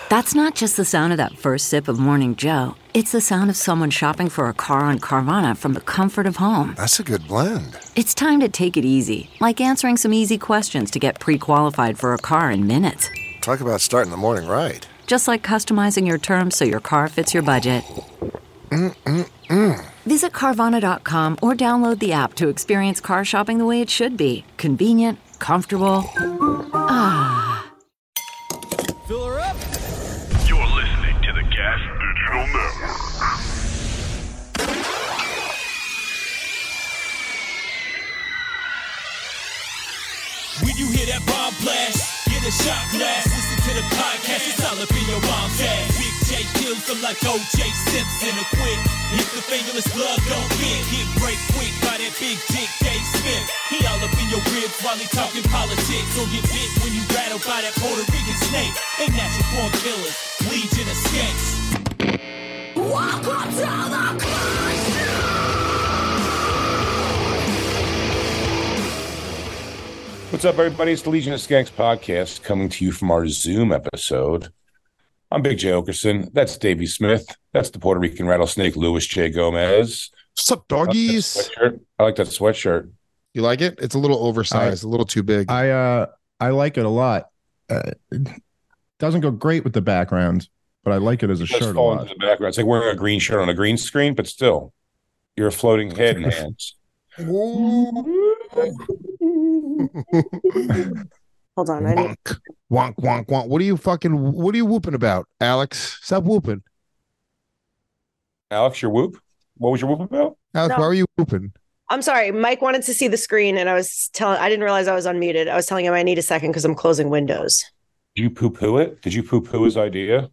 That's not just the sound of that first sip of Morning Joe. It's the sound of someone shopping for a car on Carvana from the comfort of home. That's a good blend. It's time to take it easy, like answering some easy questions to get pre-qualified for a car in minutes. Talk about starting the morning right. Just like customizing your terms so your car fits your budget. Visit Carvana.com or download the app to experience car shopping the way it should be. Convenient, comfortable. Fill her up. You're listening to the Gas Digital Network. When you hear that bomb blast, get a shot glass. Listen to the podcast, it's all up in your mom's ass. Big J kills them like O.J. Simpson. A quick, if the fingerless glove don't fit, get break quick by that big dick Dave Smith. He all up in your ribs while he talking politics. Or get bit when you rattled by that Puerto Rican snake. They natural born killers, legion of skanks. Welcome to the Christ. What's up, everybody? It's the Legion of Skanks podcast coming to you from our Zoom episode. I'm Big J. Okerson. That's Davey Smith. That's the Puerto Rican rattlesnake, Luis J. Gomez. What's up, doggies? I like that sweatshirt. You like it? It's a little oversized, a little too big. I like it a lot. It doesn't go great with the background, but I like it as a shirt a lot. Into the background. It's like wearing a green shirt on a green screen, but still, you're a floating head and hands. Hold on. Wonk, wonk, wonk. What are you whooping about, Alex? Stop whooping. Alex, your whoop? What was your whoop about? Alex, No. why are you whooping? I'm sorry. Mike wanted to see the screen, and I didn't realize I was unmuted. I was telling him I need a second because I'm closing windows. Did you poo-poo it? Did you poo-poo his idea?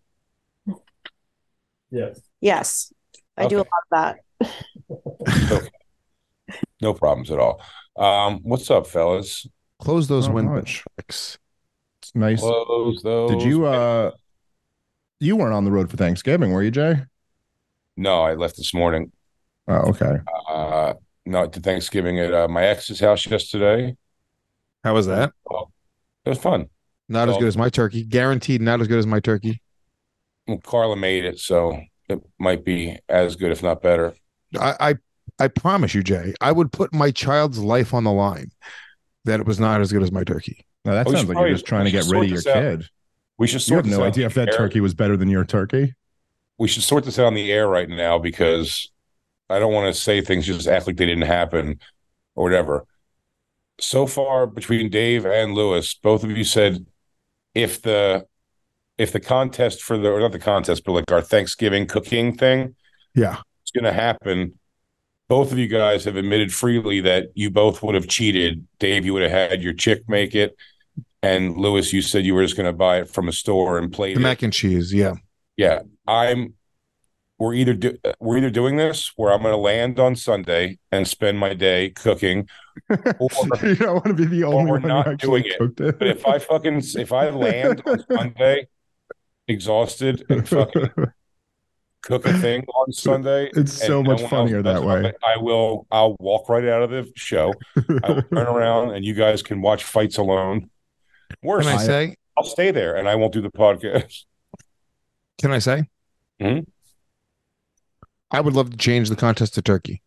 Yes, I do a lot of that. Okay. No problems at all. What's up, fellas? Close those Not windows. much. It's nice. Close those. Did you you weren't on the road for Thanksgiving, were you, Jay? No, I left this morning. Oh, okay. No, I did Thanksgiving at my ex's house yesterday. How was that? It was fun. Not as Well- good as my turkey. Guaranteed not as good as my turkey. Well, Carla made it, so it might be as good, if not better. I promise you, Jay, I would put my child's life on the line that it was not as good as my turkey. Now, that Oh, we sounds should like probably- you're just trying to we get should rid of sort your this out. kid. We should You sort have this no out idea on if that the air. turkey was better than your turkey. We should sort this out on the air right now because I don't want to say things just act like they didn't happen or whatever. So far, between Dave and Lewis, both of you said if the contest for the, or not the contest, but like our Thanksgiving cooking thing Yeah. is going to happen, both of you guys have admitted freely that you both would have cheated. Dave, you would have had your chick make it. And Lewis, you said you were just going to buy it from a store and plate The it. mac and cheese. Yeah. Yeah, we're either doing this where I'm going to land on Sunday and spend my day cooking, or You don't want to be the only we're one who not actually doing it. cooked it. but if I land on Sunday exhausted and fucking cook a thing on Sunday, It's so and much no one else funnier does that way. it, I'll walk right out of the show. I will turn around and you guys can watch fights alone. Worse, Can I say? I'll stay there and I won't do the podcast. Can I say? Mhm. I would love to change the contest to turkey.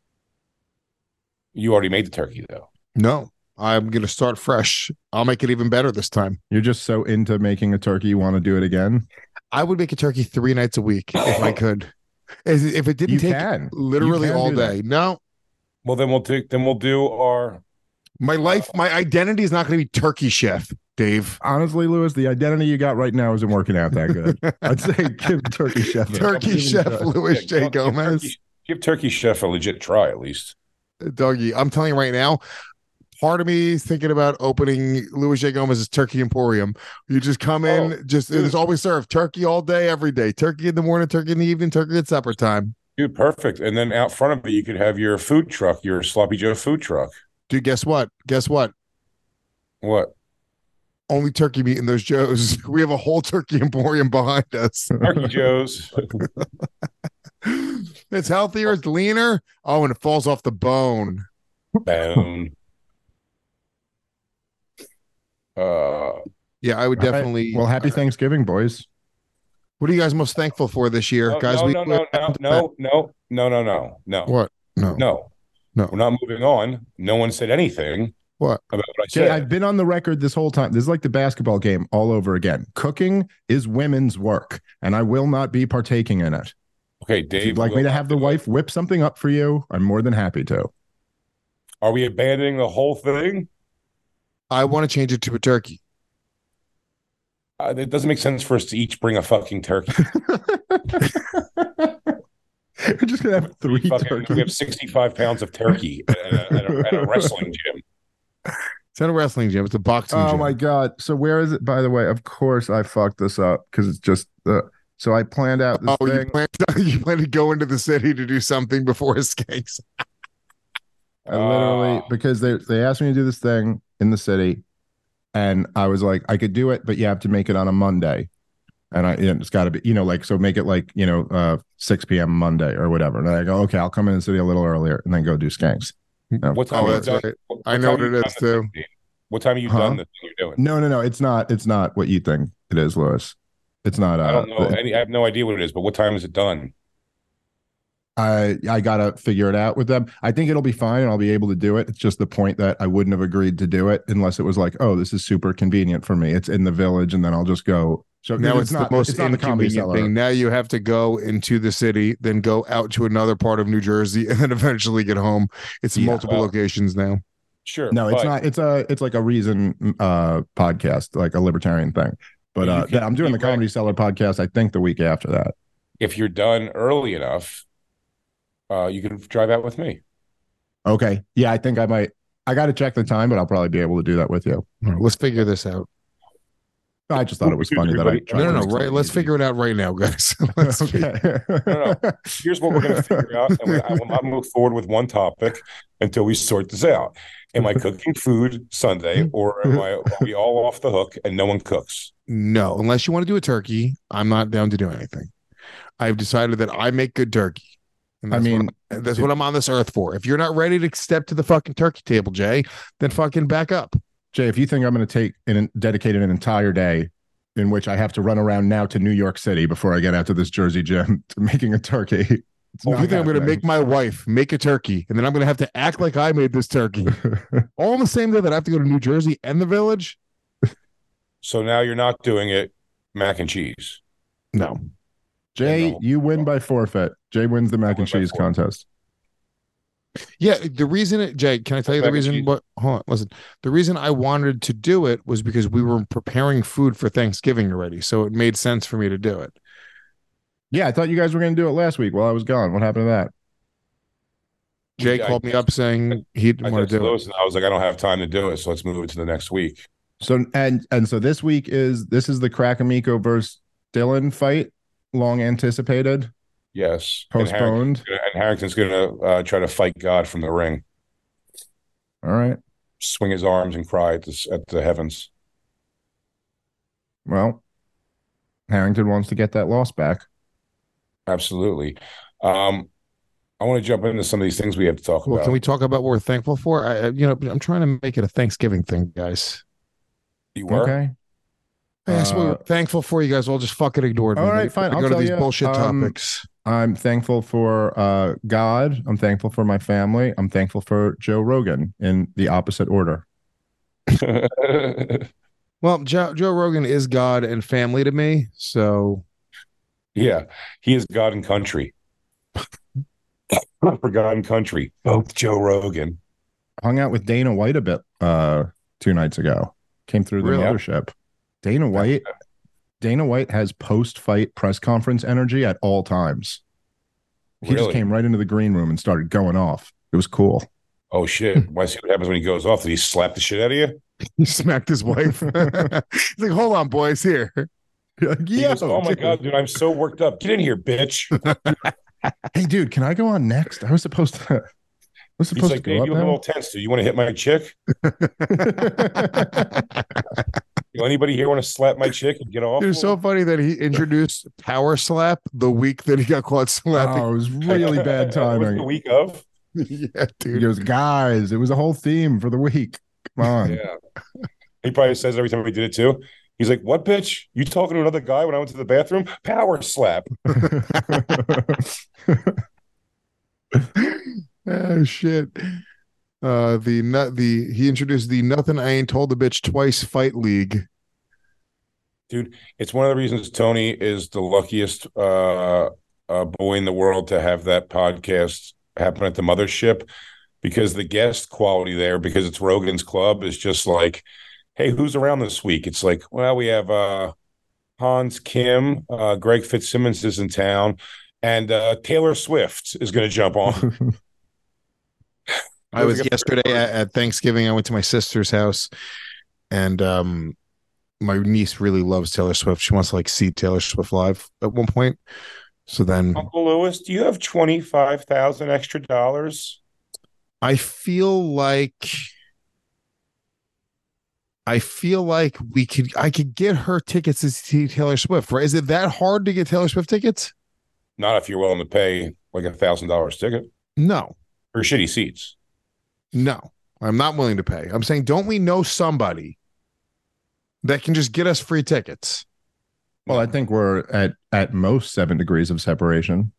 You already made the turkey though. No, I'm going to start fresh. I'll make it even better this time. You're just so into making a turkey, you want to do it again? I would make a turkey 3 nights a week if I could. If it didn't You take can. literally You can all do that. day. No, Well, then we'll do our. my identity is not going to be turkey chef, Dave. Honestly, Lewis, the identity you got right now isn't working out that good. I'd say give Turkey Chef a- Turkey give him a chef try. Louis J. give Gomez. Give Turkey Chef a legit try at least. Doggy, I'm telling you right now, part of me is thinking about opening Louis J. Gomez's Turkey Emporium. You just come in, it's always served turkey all day, every day. Turkey in the morning, turkey in the evening, turkey at supper time. Dude, perfect. And then out front of it, you could have your food truck, your Sloppy Joe food truck. Dude, guess what? What? Only turkey meat in those Joes. We have a whole Turkey Emporium behind us. Turkey Joe's. It's healthier, it's leaner. Oh, and it falls off the bone. Bone. Yeah, I would All right. definitely. Well, happy Thanksgiving, boys. What are you guys most thankful for this year, No, guys? no, no, no, no, no, no, no, no, no. What? No. No. No. We're not moving on. No one said anything What? about what I Jay, said. I've been on the record this whole time. This is like the basketball game all over again. Cooking is women's work, and I will not be partaking in it. Okay, If Dave. you'd like me to have the wife whip something up for you, I'm more than happy to. Are we abandoning the whole thing? I want to change it to a turkey. It doesn't make sense for us to each bring a fucking turkey. We're just gonna have three We turkeys. have 65 pounds of turkey at a wrestling gym. It's not a wrestling gym. It's a boxing Oh gym. my god! So where is it? By the way, of course I fucked this up because it's just so I planned out this thing. You plan to go into the city to do something before Skanks. I literally because they asked me to do this thing in the city, and I was like, I could do it, but you have to make it on a Monday, and it's got to be like so make it like 6 p.m. Monday or whatever. And I go, okay, I'll come in the city a little earlier and then go do Skanks. No. What time Oh, have you that's done- right. what I know time what have it you is done the too. thing, Dave? What time have you done the thing you're doing? No, it's not what you think it is, Lewis. It's not. I don't know. I have no idea what it is, but what time is it done? I gotta figure it out with them. I think it'll be fine and I'll be able to do it. It's just the point that I wouldn't have agreed to do it unless it was like, oh, this is super convenient for me. It's in the village, and then I'll just go. So Now it's the most it's not the Comedy inconvenient Cellar. thing. Now you have to go into the city, then go out to another part of New Jersey, and then eventually get home. It's multiple locations now. Sure. No, it's but not. It's like a Reason podcast, like a libertarian thing. But You can I'm doing the be right. Comedy Cellar podcast. I think the week after that. If you're done early enough, you can drive out with me. Okay. Yeah, I think I might. I got to check the time, but I'll probably be able to do that with you. All right, let's figure this out. I just thought it was funny that I. No. Right. Let's figure it out right now, guys. Let's Okay. No. Here's what we're going to figure out. And I will not move forward with one topic until we sort this out. Am I cooking food Sunday, or are we all off the hook and no one cooks? No, unless you want to do a turkey, I'm not down to do anything. I've decided that I make good turkey. And that's what I'm on this earth for. If you're not ready to step to the fucking turkey table, Jay, then fucking back up. Jay, if you think I'm going to take and dedicate an entire day in which I have to run around now to New York City before I get out to this Jersey gym to making a turkey, it's You not think I'm going to happening. make my wife make a turkey, and then I'm going to have to act like I made this turkey all on the same day that I have to go to New Jersey and the village? So now you're not doing it mac and cheese. No. Jay, No. you win by forfeit. Jay wins the mac and win by cheese forfeit. contest. Yeah, the reason, Jay, can I tell you the Mac and reason? cheese. What? Hold on, listen. The reason I wanted to do it was because we were preparing food for Thanksgiving already, so it made sense for me to do it. Yeah, I thought you guys were going to do it last week while I was gone. What happened to that? Jay I- called me up saying he didn't I want to texted do it. Lewis and I was like, I don't have time to do it, so let's move it to the next week. So and so this week is the Crackamico versus Dylan fight, long anticipated, Yes. postponed. And Harrington's going to try to fight God from the ring, All right. swing his arms and cry at the heavens. Well, Harrington wants to get that loss back. Absolutely. I want to jump into some of these things we have to talk Well, about. can we talk about what we're thankful for? I'm trying to make it a Thanksgiving thing, guys. You were? Okay. That's what we're thankful for. You guys all just fucking ignored me. All right, fine. We I'll go to tell these you, bullshit topics. I'm thankful for God. I'm thankful for my family. I'm thankful for Joe Rogan in the opposite order. Well, Joe Rogan is God and family to me. So Yeah, he is God and country. For God and country. Both Joe Rogan. Hung out with Dana White a bit 2 nights ago. Came through the Really? mothership. Dana White has post-fight press conference energy at all times. He just Really? came right into the green room and started going off. It was cool. Oh shit! Why see what happens when he goes off? Did he slap the shit out of you? he smacked his wife. He's like, hold on, boys, here. He Yeah. goes, oh my god, dude, I'm so worked up. Get in here, bitch. Hey, dude, can I go on next? I was supposed to. He's like, go Dave, up you look a now. little tense, dude. You want to hit my chick? Anybody here want to slap my chick and get off? It was so funny that he introduced power slap the week that he got caught slapping. Oh, it was really bad Was the timing. week of? Yeah, He dude. goes, guys, it was a whole theme for the week. Come on. Yeah. He probably says every time we did it too. He's like, "What, bitch? You talking to another guy when I went to the bathroom? Power slap." Oh shit. He introduced the Nothing I Ain't Told the Bitch Twice Fight League. Dude, it's one of the reasons Tony is the luckiest boy in the world to have that podcast happen at the mothership, because the guest quality there, because it's Rogan's Club, is just like, hey, who's around this week? It's like, well, we have Hans Kim, Greg Fitzsimmons is in town, and Taylor Swift is going to jump on. I was yesterday at Thanksgiving. I went to my sister's house, and my niece really loves Taylor Swift. She wants to like see Taylor Swift live at one point. So then, Uncle Lewis, do you have $25,000 extra dollars? I feel like I could get her tickets to see Taylor Swift, right? Is it that hard to get Taylor Swift tickets? Not if you're willing to pay like $1,000 ticket No. for shitty seats. No, I'm not willing to pay. I'm saying, don't we know somebody that can just get us free tickets? Well, I think we're at most 7 degrees of separation.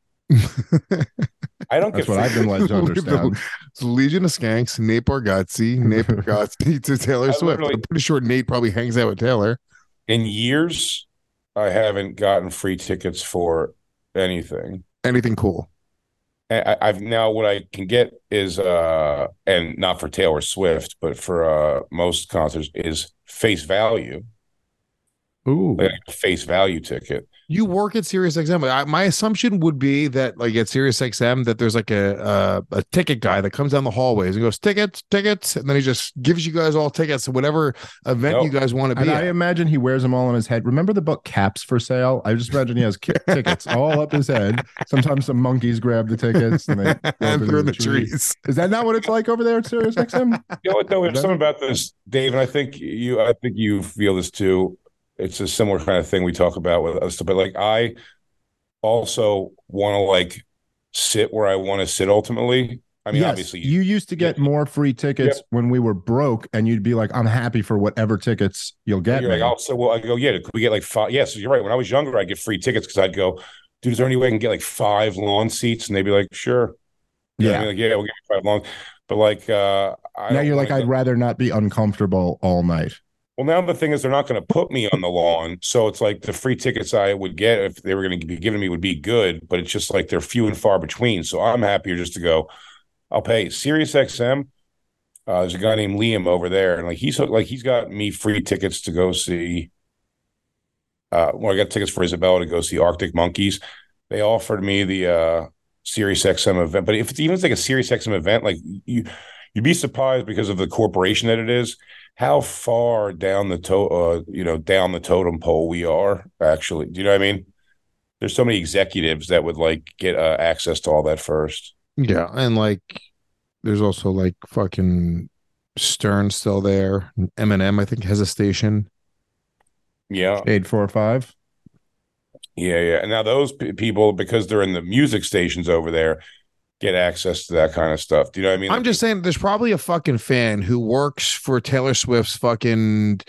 I don't That's get what I've been led to understand. It's Legion of Skanks, Nate Bargatze to Taylor Swift. I'm pretty sure Nate probably hangs out with Taylor. In years, I haven't gotten free tickets for anything. Anything cool. I've now what I can get is and not for Taylor Swift, but for most concerts is face value. Ooh, like a face value ticket. You work at SiriusXM. My assumption would be that, like at SiriusXM, that there's like a ticket guy that comes down the hallways and goes tickets, and then he just gives you guys all tickets to whatever event you guys want to be. And at. I imagine he wears them all on his head. Remember the book Caps for Sale? I just imagine he has tickets all up his head. Sometimes some monkeys grab the tickets and they and they're in the trees. Is that not what it's like over there at SiriusXM? You know what though? There's something about this, Dave, and I think you feel this too. It's a similar kind of thing we talk about with us, but like I also want to like sit where I want to sit ultimately. I mean, yes, obviously you used to get more free tickets when we were broke, and you'd be like, I'm happy for whatever tickets you'll get. You're like, I go, yeah, could we get like 5? Yes, you're right. When I was younger, I'd get free tickets because I'd go, dude, is there any way I can get like 5 lawn seats? And they'd be like, sure. Yeah. I'd be like, yeah, we'll give you 5 lawn. But like, now you're like, I'd rather not be uncomfortable all night. Well, now the thing is, they're not going to put me on the lawn, so it's like the free tickets I would get if they were going to be giving me would be good, but it's just like they're few and far between. So I'm happier just to go. I'll pay SiriusXM. There's a guy named Liam over there, and he's got me free tickets to go see. I got tickets for Isabella to go see Arctic Monkeys. They offered me the SiriusXM event, but if it's even like a SiriusXM event, like you'd be surprised because of the corporation that it is. How far down the down the totem pole we are, actually. Do you know what I mean? There's so many executives that would like get access to all that first. Yeah, and like there's also like fucking Stern still there. Eminem, I think, has a station. Yeah. 845. Yeah. And now those people, because they're in the music stations over there, get access to that kind of stuff. Do you know what I mean? I'm just saying there's probably a fucking fan who works for Taylor Swift's fucking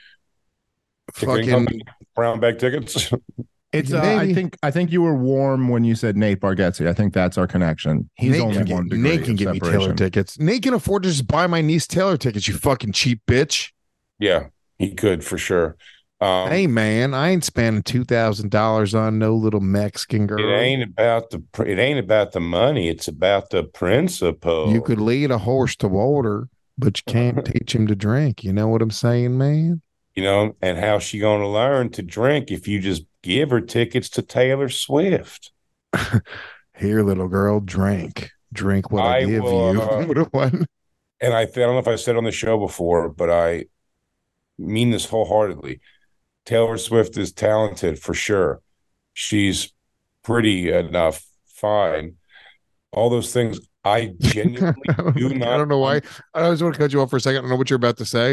brown bag tickets. It's I think you were warm when you said Nate Bargatze. I think that's our connection. He's Nate only one degree. Nate can give me Taylor tickets. Nate can afford to just buy my niece Taylor tickets, you fucking cheap bitch. Yeah, he could for sure. Hey man, I ain't spending $2,000 on no little Mexican girl. It ain't about the money. It's about the principle. You could lead a horse to water, but you can't teach him to drink. You know what I'm saying, man? You know, and how's she going to learn to drink if you just give her tickets to Taylor Swift? Here, little girl, drink what I give you. And I don't know if I said on the show before, but I mean this wholeheartedly. Taylor Swift is talented for sure. She's pretty enough, fine. All those things. I genuinely do not. I don't know why. I just want to cut you off for a second. I don't know what you're about to say.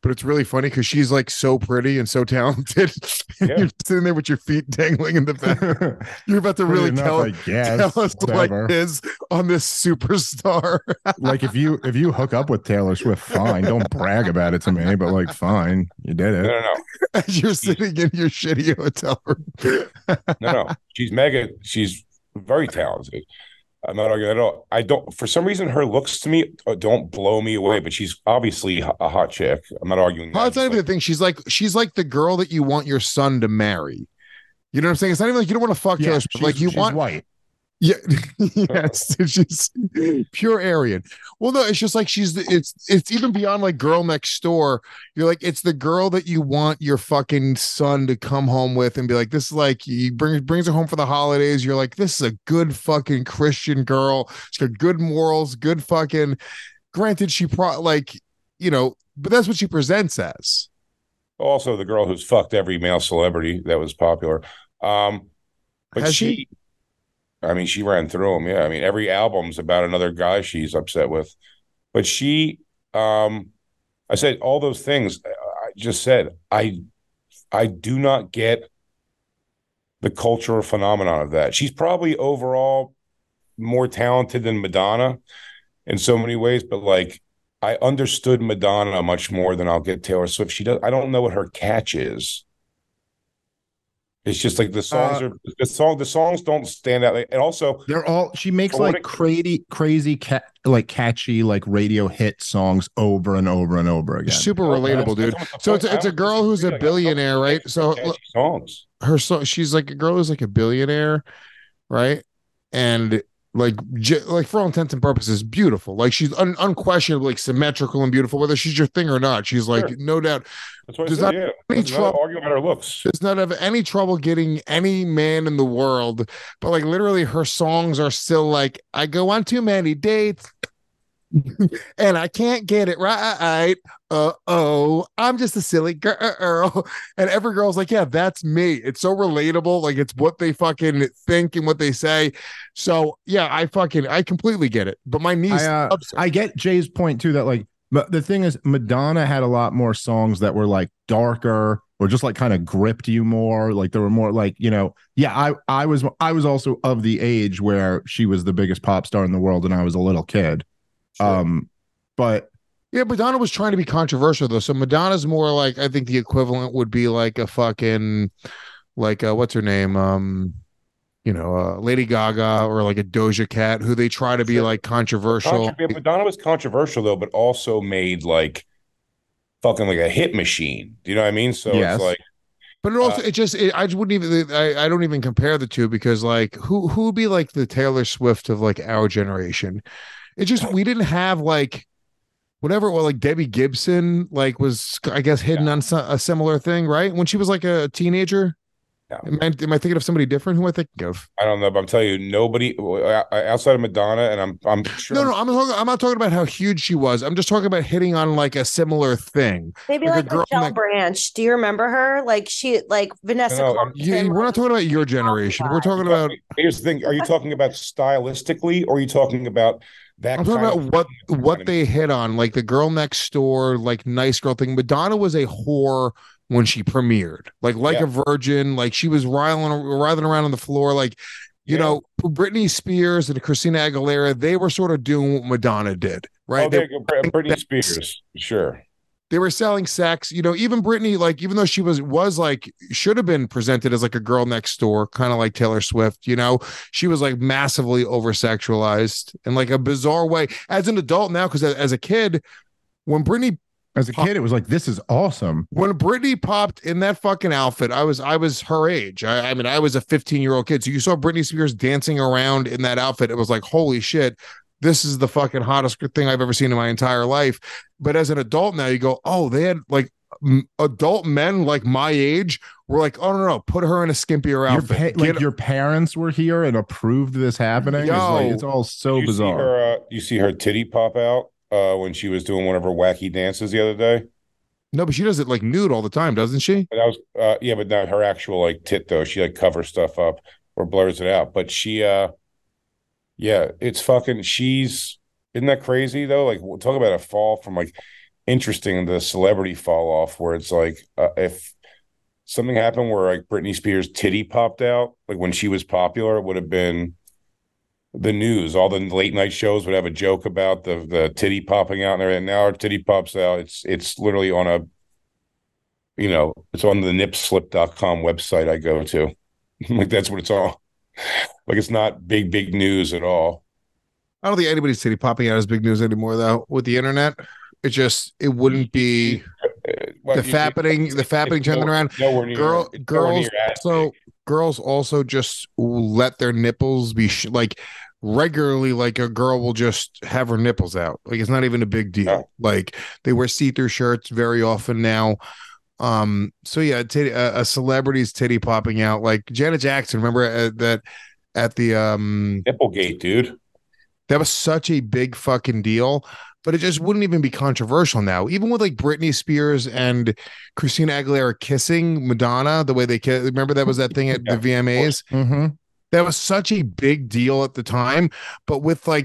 but it's really funny because she's like so pretty and so talented. Yeah. You're sitting there with your feet dangling in the back. You're about to really Enough, tell I guess, us like whatever. this on this superstar. Like if you hook up with Taylor Swift, fine. Don't brag about it to me, but like, fine, you did it. No. As you're sitting in your shitty hotel room. No. She's mega. She's very talented. I'm not arguing at all. I don't. For some reason, her looks to me don't blow me away. But she's obviously a hot chick. I'm not arguing. Oh, that's not even the thing. She's like the girl that you want your son to marry. You know what I'm saying? It's not even like you don't want to fuck Taylor Swift. Like you want white. Yeah, yes, she's pure Aryan. Well, no, it's just like it's even beyond like girl next door. You're like, it's the girl that you want your fucking son to come home with and be like, this is like he brings her home for the holidays. You're like, this is a good fucking Christian girl. She's got good morals, good fucking. Granted, but that's what she presents as. Also, the girl who's fucked every male celebrity that was popular. But Has she? I mean, she ran through them. Yeah. I mean, every album's about another guy she's upset with. But I said all those things I just said. I do not get the cultural phenomenon of that. She's probably overall more talented than Madonna in so many ways. But like, I understood Madonna much more than I'll get Taylor Swift. I don't know what her catch is. It's just like the songs don't stand out. And also she makes like crazy catchy like radio hit songs over and over and over again. Super relatable, dude. So it's a girl who's a billionaire, right? So songs. She's like a girl who's like a billionaire, right? And like for all intents and purposes, beautiful. Like she's unquestionably like symmetrical and beautiful, whether she's your thing or not. She's like no doubt. That's what I said. Yeah, there's not arguing about her looks. Does not have any trouble getting any man in the world, but like literally, her songs are still like, I go on too many dates. And I can't get it right. I'm just a silly girl. And every girl's like, yeah, that's me. It's so relatable. Like it's what they fucking think and what they say. So yeah, I completely get it. But my niece, I get Jay's point too, that like, but the thing is, Madonna had a lot more songs that were like darker or just like kind of gripped you more. Like there were more like, I was also of the age where she was the biggest pop star in the world and I was a little kid. Sure. But yeah, Madonna was trying to be controversial though. So Madonna's more like, I think the equivalent would be like a fucking like what's her name? Lady Gaga or like a Doja Cat, who they try to be like controversial. Madonna was controversial though, but also made like fucking like a hit machine. Do you know what I mean? So yes. It's like, but it also I just wouldn't even I don't even compare the two because like who would be like the Taylor Swift of like our generation? It just we didn't have like whatever. Well, like Debbie Gibson like was I guess hidden on a similar thing, right? When she was like a teenager. Am I thinking of somebody different? Who am I thinking of? I don't know, but I'm telling you, nobody outside of Madonna, and I'm sure. No, I'm not talking about how huge she was. I'm just talking about hitting on like a similar thing. Maybe like Michelle Branch. Do you remember her? Like Vanessa. No, we're not talking about your generation. We're talking about. Here's the thing: are you talking about stylistically, or are you talking about that? I'm talking about what they hit on, like the girl next door, like nice girl thing. Madonna was a whore when she premiered, like a virgin, like she was writhing around on the floor, like Britney Spears and Christina Aguilera, they were sort of doing what Madonna did, right? Britney Spears, sure. They were selling sex, even Britney, like even though she was like should have been presented as like a girl next door, kind of like Taylor Swift, she was like massively over sexualized in like a bizarre way. As an adult now, because as a kid, when Britney. As a kid, it was like, this is awesome. When Britney popped in that fucking outfit, I was her age. I mean, I was a 15-year-old kid. So you saw Britney Spears dancing around in that outfit. It was like, holy shit, this is the fucking hottest thing I've ever seen in my entire life. But as an adult now, you go, oh, they had like adult men like my age were like, oh, no, put her in a skimpier outfit. Your parents were here and approved this happening. It's all so bizarre. You see her titty pop out? When she was doing one of her wacky dances the other day. No, but she does it like nude all the time, doesn't she? That was but not her actual like tit though. She like covers stuff up or blurs it out. But she it's fucking isn't that crazy though? Like talk about a fall from like interesting, the celebrity fall off, where it's like if something happened where like Britney Spears' titty popped out, like when she was popular, it would have been the news. All the late night shows would have a joke about the titty popping out and everything. Now her titty pops out. It's literally on a, it's on the nipslip.com website I go to. Like that's what it's all. Like it's not big news at all. I don't think anybody's titty popping out is big news anymore, though. With the internet, it wouldn't be the fappening turning around. Girls also just let their nipples be like regularly. Like a girl will just have her nipples out. Like it's not even a big deal. No. Like they wear see-through shirts very often now. So yeah, a celebrity's titty popping out. Like Janet Jackson. Remember that at the Nipplegate, dude. That was such a big fucking deal, but it just wouldn't even be controversial now. Even with like Britney Spears and Christina Aguilera kissing Madonna, the way they kiss. Remember that was that thing at the VMAs? Mm-hmm. That was such a big deal at the time. But with like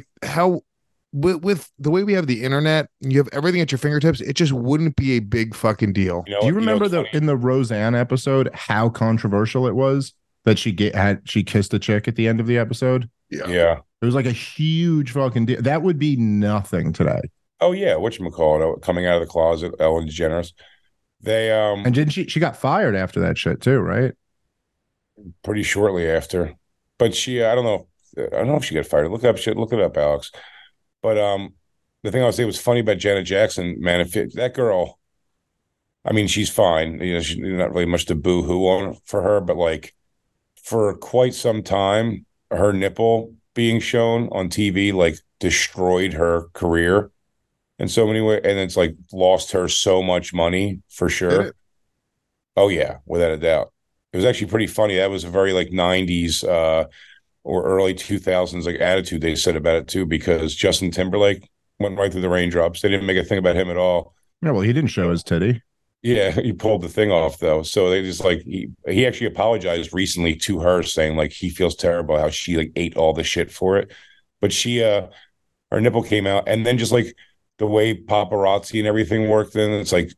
with the way we have the internet, you have everything at your fingertips, it just wouldn't be a big fucking deal. Do you remember in the Roseanne episode how controversial it was that she kissed a chick at the end of the episode? Yeah. It was like a huge fucking deal. That would be nothing today. Oh yeah, whatchamacallit, coming out of the closet, Ellen DeGeneres. They and didn't she got fired after that shit too, right? Pretty shortly after. But she I don't know if she got fired. Look it up, Alex. But the thing I would say was funny about Janet Jackson, man, if that girl, I mean, she's fine. She's not really much to boo-hoo on for her, but like for quite some time, her nipple being shown on TV like destroyed her career in so many ways, and it's like lost her so much money for sure. Oh yeah, without a doubt. It was actually pretty funny. That was a very like 90s or early 2000s like attitude they said about it too, because Justin Timberlake went right through the raindrops. They didn't make a thing about him at all. Yeah, well, he didn't show his titty. Yeah, he pulled the thing off though. So they just like he actually apologized recently to her, saying like he feels terrible how she like ate all the shit for it. But she her nipple came out, and then just like the way paparazzi and everything worked, then it's like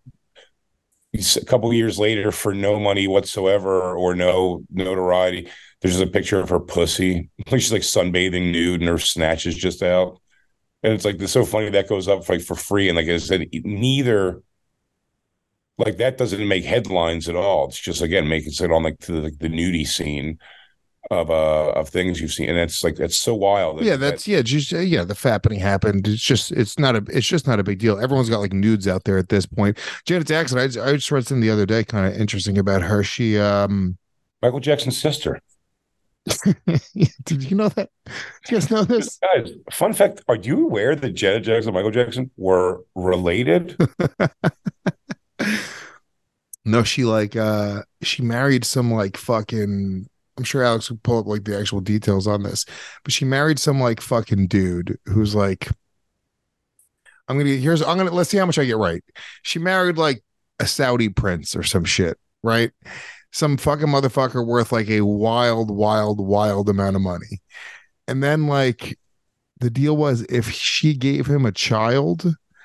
a couple of years later, for no money whatsoever or no notoriety, there's just a picture of her pussy. Like she's like sunbathing nude and her snatch is just out. And it's like it's so funny that goes up like for free. And like I said, neither. Like that doesn't make headlines at all. It's just again making it on like the nudie scene of things you've seen, and it's like that's so wild. The fappening happened. It's just not a big deal. Everyone's got like nudes out there at this point. Janet Jackson, I just read something the other day, kind of interesting about her. She Michael Jackson's sister. Did you know that? Do you guys know this? Guys, fun fact: are you aware that Janet Jackson and Michael Jackson were related? No, she married some like fucking, I'm sure Alex would pull up like the actual details on this, but she married some like fucking dude who's like, let's see how much I get right. She married like a Saudi prince or some shit, right? Some fucking motherfucker worth like a wild amount of money. And then like the deal was if she gave him a child,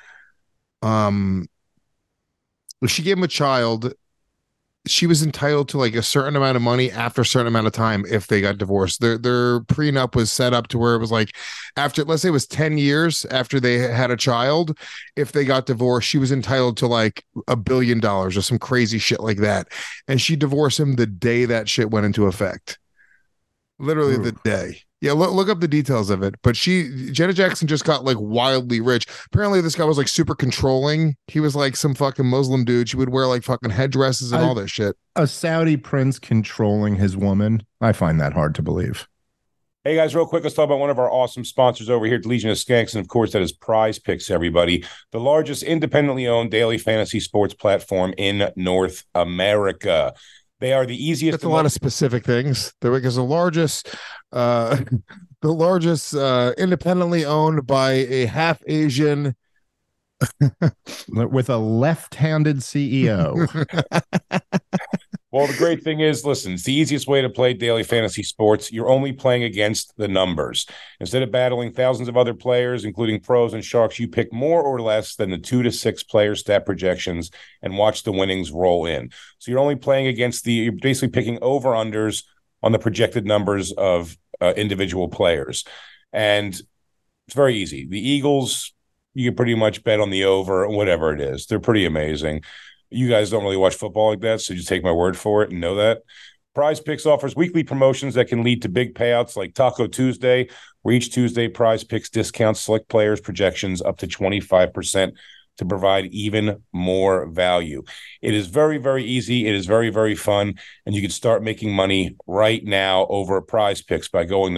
if she gave him a child, she was entitled to like a certain amount of money after a certain amount of time if they got divorced. Their prenup was set up to where it was like after, let's say it was 10 years after they had a child, if they got divorced, she was entitled to like $1 billion or some crazy shit like that. And she divorced him the day that shit went into effect. Literally the day. Yeah, look up the details of it. But Janet Jackson just got like wildly rich. Apparently, this guy was like super controlling. He was like some fucking Muslim dude. She would wear like fucking headdresses and all that shit. A Saudi prince controlling his woman. I find that hard to believe. Hey guys, real quick, let's talk about one of our awesome sponsors over here at Legion of Skanks, and of course, that is Prize Picks. Everybody, the largest independently owned daily fantasy sports platform in North America. They are the easiest. That's a lot of specific things. Because the largest independently owned by a half Asian with a left-handed CEO. Well, the great thing is, listen, it's the easiest way to play daily fantasy sports. You're only playing against the numbers. Instead of battling thousands of other players, including pros and sharks, you pick more or less than the 2 to 6 player stat projections and watch the winnings roll in. So you're only playing against you're basically picking over-unders on the projected numbers of individual players. And it's very easy. The Eagles, you can pretty much bet on the over, whatever it is. They're pretty amazing. You guys don't really watch football like that, so just take my word for it and know that. Prize Picks offers weekly promotions that can lead to big payouts like Taco Tuesday, where each Tuesday Prize Picks discounts select players' projections up to 25% to provide even more value. It is very, very easy. It is very, very fun, and you can start making money right now over at Prize Picks by going to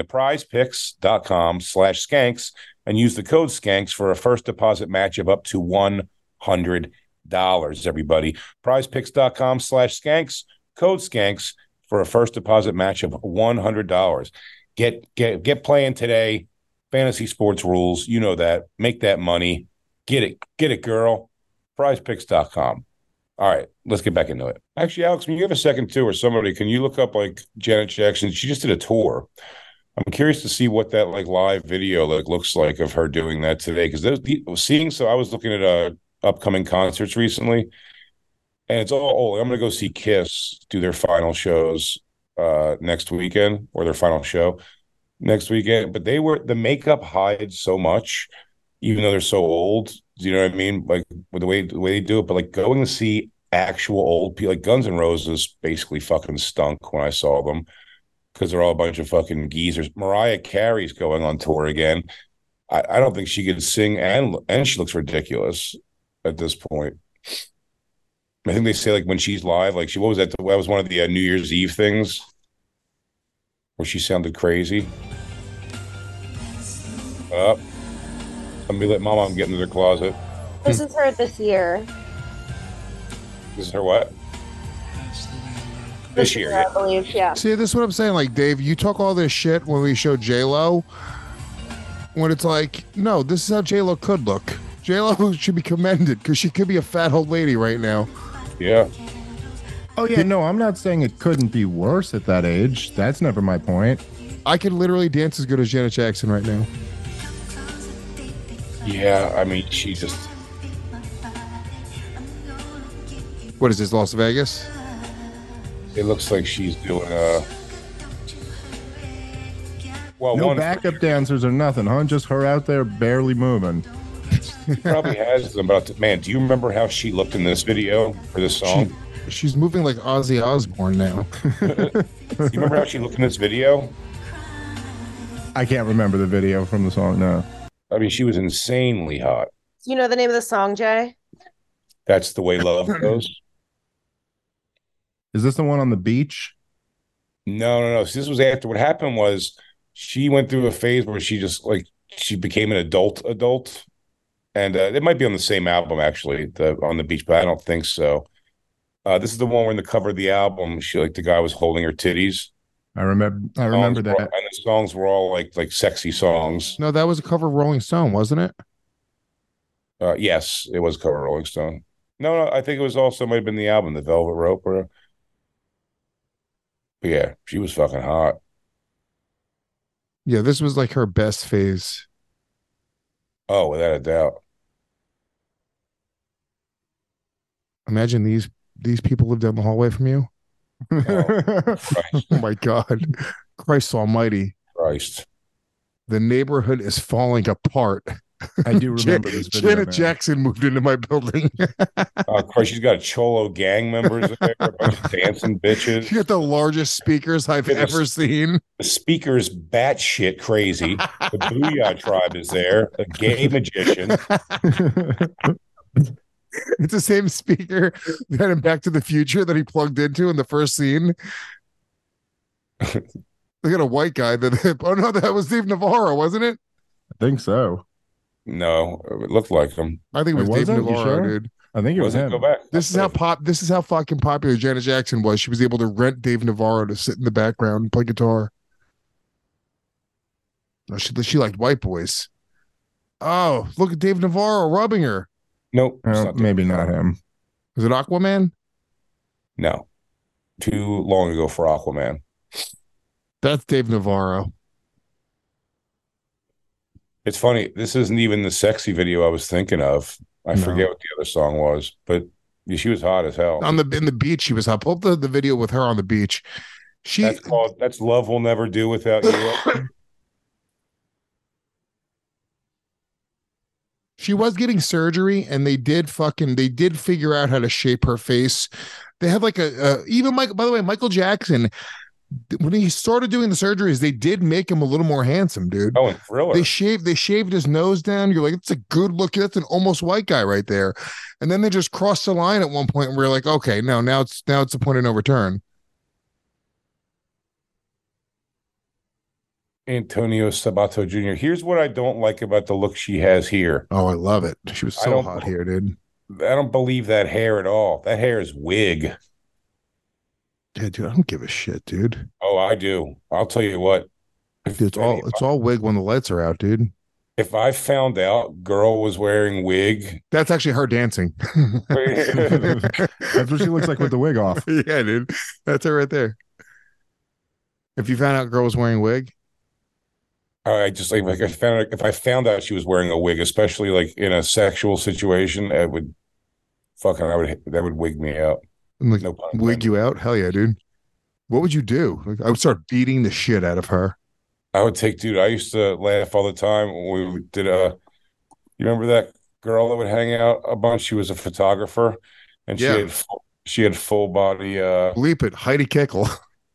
prizepicks.com/skanks and use the code SKANKS for a first deposit match of up to $100. Everybody. prizepicks.com/skanks, code SKANKS for a first deposit match of $100. Get playing today. Fantasy sports rules. You know that. Make that money. Get it, girl. prizepicks.com. All right, let's get back into it. Actually, Alex, when you have a second too, or somebody, can you look up like Janet Jackson? She just did a tour. I'm curious to see what that like live video like looks like of her doing that today. Because I was looking at upcoming concerts recently, and it's all I'm gonna go see Kiss do their final shows next weekend, or their final show next weekend. But the makeup hides so much, even though they're so old. Do you know what I mean? Like with the way they do it. But like going to see actual old people, like Guns N' Roses basically fucking stunk when I saw them, because they're all a bunch of fucking geezers. Mariah Carey's going on tour again. I don't think she could sing, and she looks ridiculous at this point. I think they say like when she's live, like what was that? That was one of the New Year's Eve things where she sounded crazy. Somebody let Mama get into their closet. This is her this year. This is her what? This year, I believe, yeah. See, this is what I'm saying. Like, Dave, you talk all this shit when we show J-Lo, when it's like, no, this is how J-Lo could look. J-Lo should be commended because she could be a fat old lady right now. Yeah. Oh, yeah. No, I'm not saying it couldn't be worse at that age. That's never my point. I could literally dance as good as Janet Jackson right now. Yeah, I mean, she just... What is this, Las Vegas? It looks like she's doing well, no backup dancers or nothing, huh? Just her out there barely moving. She probably has them, but man, do you remember how she looked in this video for this song? She's moving like Ozzy Osbourne now. You remember how she looked in this video? I can't remember the video from the song, no. I mean, she was insanely hot. You know the name of the song, Jay? That's the way love goes. Is this the one on the beach? No. So this was after. What happened was she went through a phase where she just like she became an adult, and it might be on the same album actually, on the beach, but I don't think so. This is the one where in the cover of the album, the guy was holding her titties. I remember that. And the songs were all like sexy songs. No, that was a cover of Rolling Stone, wasn't it? Yes, it was a cover of Rolling Stone. No, I think it was also might have been the album, The Velvet Rope. But yeah, she was fucking hot. Yeah, this was like her best phase. Oh, without a doubt. Imagine these people live down the hallway from you. Oh my God. Christ almighty. Christ. The neighborhood is falling apart. I do remember this video, Janet Jackson moved into my building. Of course, she's got Cholo gang members there, a bunch of dancing bitches. She got the largest speakers I've ever seen. The speaker's batshit crazy. The Booyah Tribe is there. A gay magician. It's the same speaker that in Back to the Future that he plugged into in the first scene. They got a white guy that. Oh no, that was Dave Navarro, wasn't it? I think so. No, it looked like him. I think it was Dave Navarro, sure? dude. I think it was him. Go back. This is how fucking popular Janet Jackson was. She was able to rent Dave Navarro to sit in the background and play guitar. No, she liked white boys. Oh, look at Dave Navarro rubbing her. Nope. Maybe not him. Is it Aquaman? No. too long ago for Aquaman. That's Dave Navarro. It's funny. This isn't even the sexy video I was thinking of. I No. forget what the other song was, but she was hot as hell. In the beach, she was up. Pull up the video with her on the beach. That's Love Will Never Do Without You. She was getting surgery, and they did figure out how to shape her face. They have like even Michael. By the way, Michael Jackson, when he started doing the surgeries, they did make him a little more handsome, dude. Oh, and Thriller. They shaved his nose down. You're like, it's a good look. That's an almost white guy right there. And then they just crossed the line at one point, and we're like, okay, no, now it's the point of no return. Antonio Sabato Jr. Here's what I don't like about the look she has here. Oh, I love it. She was so hot here, dude. I don't believe that hair at all. That hair is wig. Yeah, dude, I don't give a shit, dude. Oh, I do. I'll tell you what. Dude, it's all wig when the lights are out, dude. If I found out girl was wearing wig, that's actually her dancing. That's what she looks like with the wig off. Yeah, dude. That's her right there. If you found out girl was wearing wig, I just like if I found out she was wearing a wig, especially like in a sexual situation, that would wig me out. Like, no wig you out? Hell yeah, dude. What would you do? Like, I would start beating the shit out of her. I used to laugh all the time when we did you remember that girl that would hang out a bunch? She was a photographer, and she had full body bleep it, Heidi Kickle.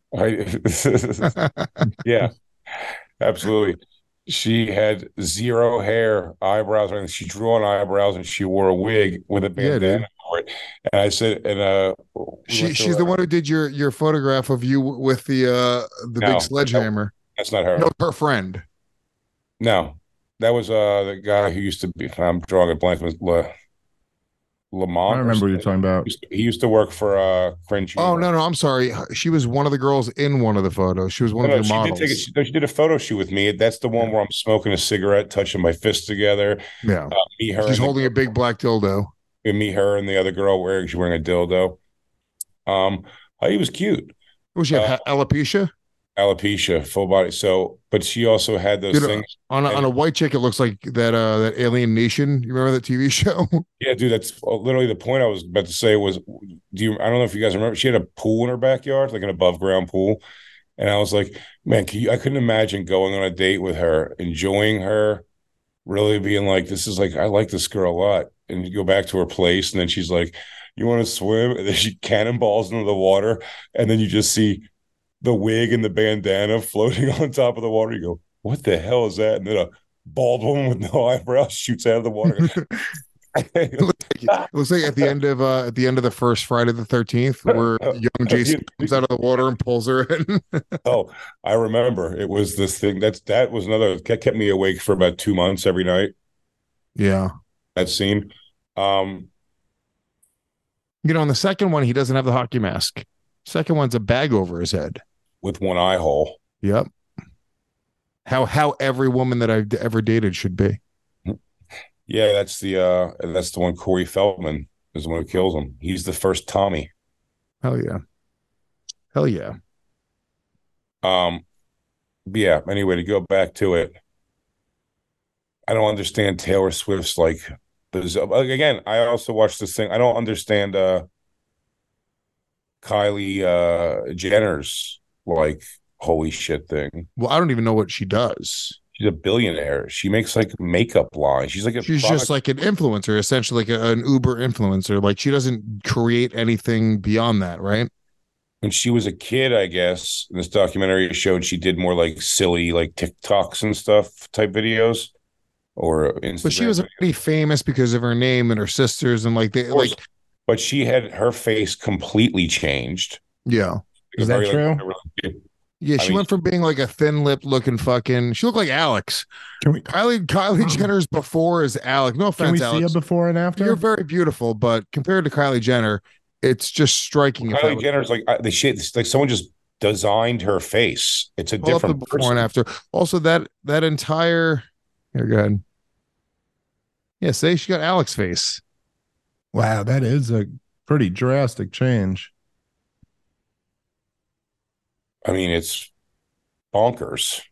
Yeah, absolutely. She had zero hair, eyebrows, and she drew on eyebrows, and she wore a wig with a bandana over it. And I said, she's the one who did your photograph of you with the big sledgehammer. That's not her. No, her friend. No, that was the guy who used to be. I'm drawing a blank. Lamont. I remember what you're talking about. He used to work for Cringe. Oh no, I'm sorry. She was one of the girls in one of the photos. She was one of your models. She did a photo shoot with me. That's the one where I'm smoking a cigarette, touching my fists together. Yeah, she's holding a big black dildo. Me, her, and the other girl she's wearing a dildo. He was cute. Was she have alopecia? Alopecia, full body. So, but she also had those things on a white chick. It looks like that Alien Nation. You remember that TV show? Yeah, dude. That's literally the point I was about to say. Was I don't know if you guys remember. She had a pool in her backyard, like an above ground pool, and I was like, man, I couldn't imagine going on a date with her, enjoying her, really being like, this is like, I like this girl a lot, and you go back to her place, and then she's like, you want to swim, and then she cannonballs into the water, and then you just see the wig and the bandana floating on top of the water. You go, what the hell is that? And then a bald woman with no eyebrows shoots out of the water. It looks like at the end of the first Friday the 13th, where young Jason comes out of the water and pulls her in. Oh, I remember. It was this thing that was another that kept me awake for about 2 months every night. Yeah, that scene. In the second one, he doesn't have the hockey mask. Second one's a bag over his head with one eye hole. Yep. How every woman that I've ever dated should be. Yeah, that's the one. Corey Feldman is the one who kills him. He's the first Tommy. Hell yeah. Yeah. Anyway, to go back to it, I don't understand Taylor Swift's again. I also watched this thing. I don't understand Kylie Jenner's holy shit thing. Well, I don't even know what she does. She's a billionaire. She makes makeup lines. She's just like an influencer, essentially, like an Uber influencer. Like, she doesn't create anything beyond that, right? When she was a kid, I guess, in this documentary showed she did more silly TikToks and stuff type videos or Instagram. But she was already famous because of her name and her sisters and but she had her face completely changed. Yeah. Is that true? Yeah, she went from being like a thin-lipped looking she looked like Alex. Kylie Jenner's before is Alex. No offense, Alex. Can we see a before and after? You're very beautiful, but compared to Kylie Jenner, it's just striking. Kylie Jenner's the shit. It's like someone just designed her face. It's a different before person. And after. Also, that entire. Here, go ahead. Yeah, say she got Alex face. Wow, that is a pretty drastic change. I mean, it's bonkers.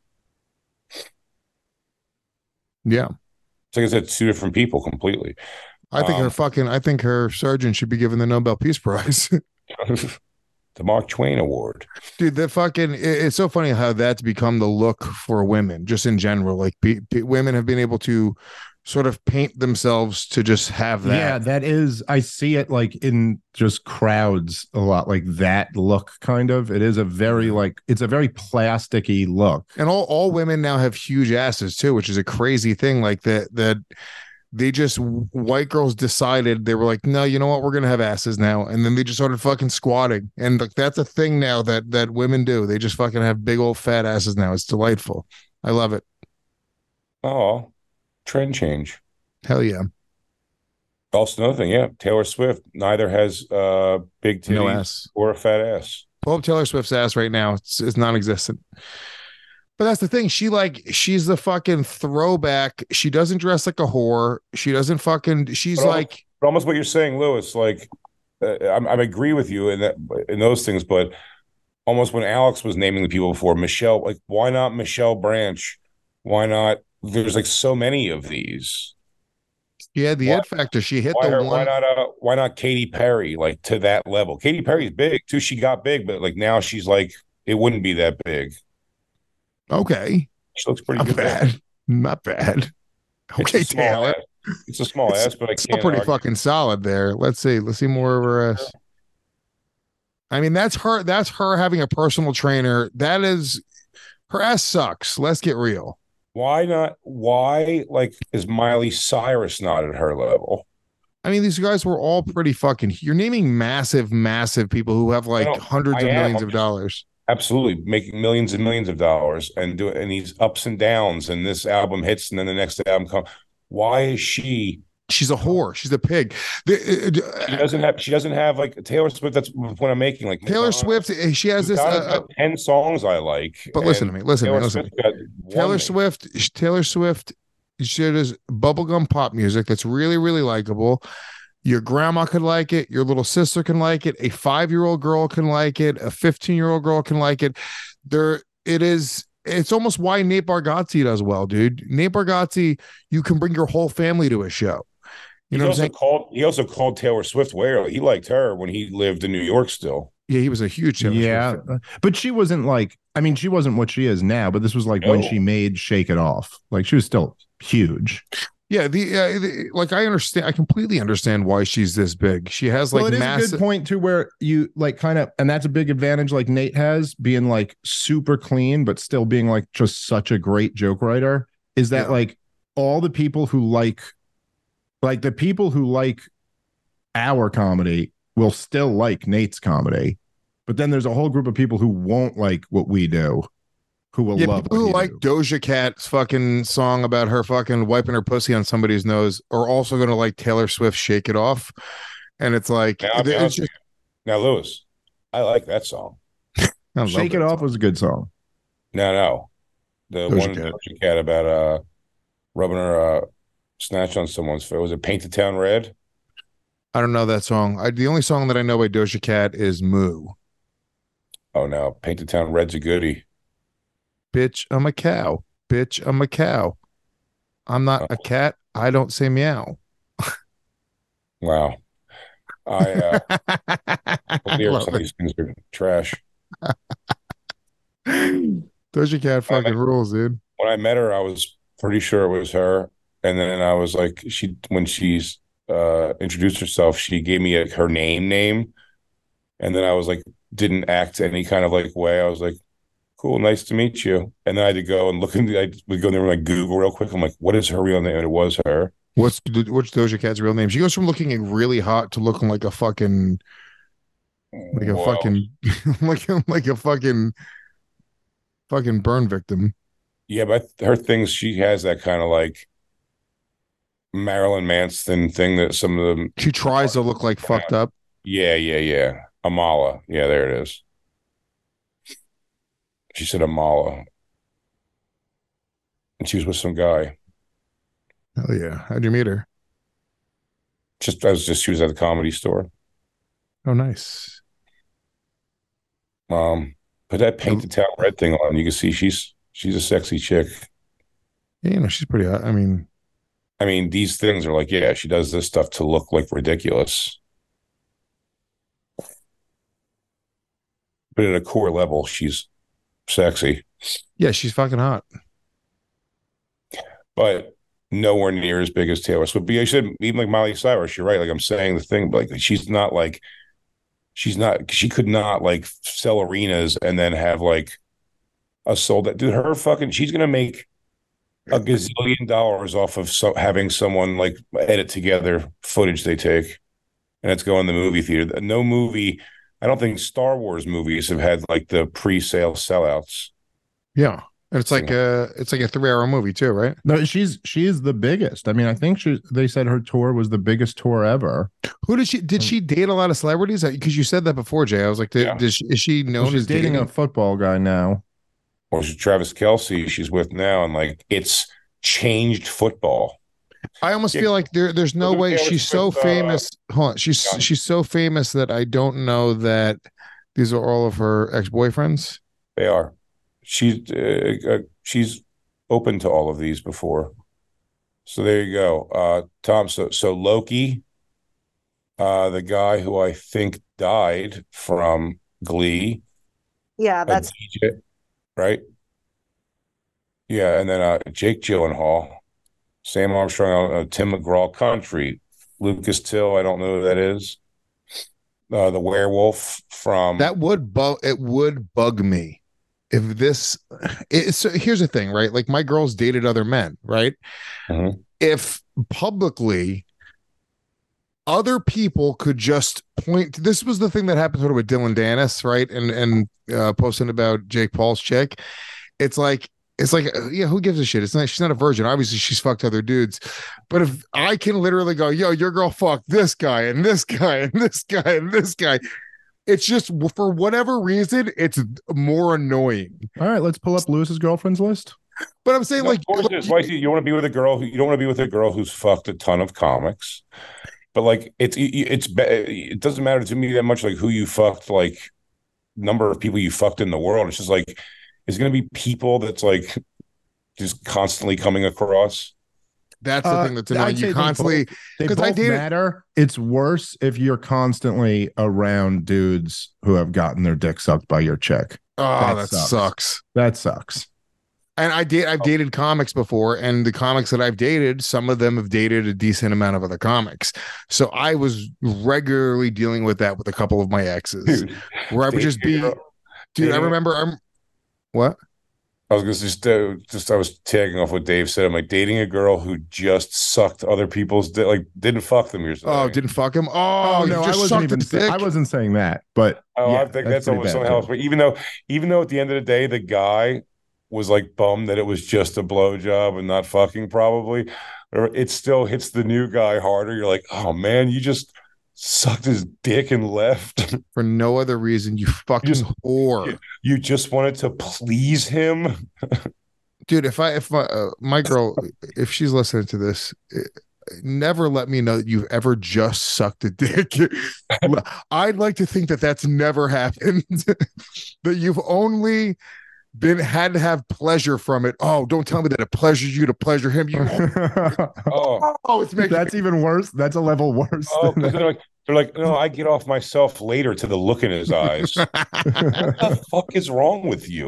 Yeah. It's like I said, two different people completely. I think her surgeon should be given the Nobel Peace Prize. The Mark Twain Award. Dude, it's so funny how that's become the look for women, just in general. Like women have been able to sort of paint themselves to just have that. Yeah, that is. I see it like in just crowds a lot, like that look. Kind of. It is a very it's a very plasticky look. And all women now have huge asses too, which is a crazy thing. Like that they just, white girls decided, they were like, no, you know what, we're gonna have asses now, and then they just started fucking squatting, and like that's a thing now that women do. They just fucking have big old fat asses now. It's delightful. I love it. Oh, trend change. Hell yeah. Also, another thing, yeah, Taylor Swift neither has big titties No ass or a fat ass. Pull up Taylor Swift's ass right now. It's non-existent. But that's the thing. She's the fucking throwback. She doesn't dress like a whore. She doesn't fucking. She's like almost what you're saying, Lewis. Like, I agree with you in those things, but almost when Alex was naming the people before, Michelle, like, why not Michelle Branch? Why not? There's like so many of these. She had the it factor. She hit the one. Why not Katy Perry? Like to that level. Katy Perry's big too. She got big, but like now she's like it wouldn't be that big. Okay. She looks pretty good. Bad. Not bad. Okay, Taylor. It's a small ass, but I can't. Still pretty fucking solid there. Let's see more of her ass. I mean, that's her having a personal trainer. That is, her ass sucks. Let's get real. Why not? Why, like, is Miley Cyrus not at her level? I mean, these guys were all pretty fucking. You're naming massive people who have like hundreds of millions of dollars. Absolutely, making millions and millions of dollars and these ups and downs, and this album hits, and then the next album comes. Why is she? She's a whore. She's a pig. She doesn't have like Taylor Swift. That's what I'm making. Like Taylor Swift, she has this 10 songs I like. But listen to me. Taylor Swift. She does bubblegum pop music that's really, really likable. Your grandma could like it. Your little sister can like it. A 5-year-old girl can like it. A 15-year-old girl can like it. It's almost why Nate Bargatze does well, dude. Nate Bargatze, you can bring your whole family to a show. You know what I'm saying? He also called Taylor Swift Whale. He liked her when he lived in New York still. Yeah, he was a huge Taylor Swift fan. But she wasn't like, I mean, she wasn't what she is now, but this was like when she made Shake It Off. Like she was still huge. Yeah, like I understand. I completely understand why she's this big. She has like massive. A good point too, where you like kind of, and that's a big advantage. Like Nate has being like super clean, but still being like just such a great joke writer. Is that like all the people who like the people who like our comedy will still like Nate's comedy, but then there's a whole group of people who won't like what we do. Who will love people who like Doja Cat's fucking song about her fucking wiping her pussy on somebody's nose are also going to like Taylor Swift Shake It Off. And it's like, now, Lewis, I like that song. Shake It Off was a good song. No. The one Doja Cat about rubbing her snatch on someone's face. Was it Paint the Town Red? I don't know that song. The only song that I know by Doja Cat is Moo. Oh, no. Paint the Town Red's a goodie. Bitch, I'm a cow. Bitch, I'm a cow. I'm not a cat. I don't say meow. Wow. I some of these things are trash. Doja Cat fucking rules, dude. When I met her, I was pretty sure it was her. And then I was like, when she's introduced herself, she gave me her name. And then I was like, didn't act any kind of like way. I was like, cool, nice to meet you. And then I had to go and look I would go there and like Google real quick. I'm like, what is her real name? And it was her. What's Doja Cat's real name? She goes from looking really hot to looking like a fucking fucking burn victim. Yeah, but her things, she has that kind of like Marilyn Manson thing that some of them. She tries to look like fucked up. Yeah. Amala. Yeah, there it is. She said Amala. And she was with some guy. Hell yeah. How'd you meet her? She was at the Comedy Store. Oh, nice. Put that paint the town red thing on. You can see she's a sexy chick. Yeah, she's pretty hot. I mean, these things are like, yeah, she does this stuff to look like ridiculous. But at a core level, she's sexy. Yeah, she's fucking hot. But nowhere near as big as Taylor Swift. But you said even like Miley Cyrus, you're right. Like I'm saying the thing, but like she could not like sell arenas and then have like a soul that dude, she's gonna make a gazillion dollars off of having someone like edit together footage they take and it's going in the movie theater. No movie, I don't think Star Wars movies have had like the pre-sale sellouts. Yeah. And it's like a 3-hour movie too, right? No, she's the biggest. I mean, I think they said her tour was the biggest tour ever. Who did she date a lot of celebrities? Because you said that before, Jay. I was like, is she known she's as dating a football guy now? Or she's Travis Kelce she's with now, and like it's changed football. I almost feel like there's no way she's so famous. Hold on, she's so famous that I don't know that these are all of her ex-boyfriends. They are. She's open to all of these before. So there you go. Tom, so Loki, the guy who I think died from Glee. Yeah, that's DJ, right? Yeah, and then Jake Gyllenhaal, Sam Armstrong, Tim McGraw, Country, Lucas Till, I don't know who that is. The werewolf from that would bug me. So here's the thing, right? Like my girls dated other men, right? Mm-hmm. If publicly other people could just point, this was the thing that happened sort of with Dylan Dennis, right? And posting about Jake Paul's chick. It's like, yeah, who gives a shit? She's not a virgin. Obviously, she's fucked other dudes. But if I can literally go, yo, your girl fucked this guy and this guy and this guy and this guy. It's just for whatever reason, it's more annoying. All right, let's pull up Lewis's girlfriend's list. But I'm saying, like, you want to be with a girl you don't want to be with a girl who's fucked a ton of comics. But like, it doesn't matter to me that much, like who you fucked, like number of people you fucked in the world. It's just like it's going to be people that's like just constantly coming across. That's the thing that's annoying. You constantly because I did matter. It's worse if you're constantly around dudes who have gotten their dick sucked by your chick. Oh, that sucks. That sucks. And I've dated comics before, and the comics that I've dated, some of them have dated a decent amount of other comics. So I was regularly dealing with that with a couple of my exes, where I would just be, dude. I remember what. I was I was tagging off what Dave said. I'm like dating a girl who just sucked other people's dick, like didn't fuck them. You're saying. Oh, didn't fuck him. Oh, no, I wasn't saying that. But I think that's almost something else. But even though at the end of the day, the guy was like bummed that it was just a blowjob and not fucking, probably, it still hits the new guy harder. You're like, oh man, you just sucked his dick and left for no other reason. You fucking whore. You just wanted to please him, dude. If my girl, if she's listening to this, never let me know that you've ever just sucked a dick. I'd like to think that that's never happened. That you've only had to have pleasure from it. Oh, don't tell me that it pleasures you to pleasure him. That's even worse. That's a level worse. Oh, they're like, no, I get off myself later to the look in his eyes. What the fuck is wrong with you?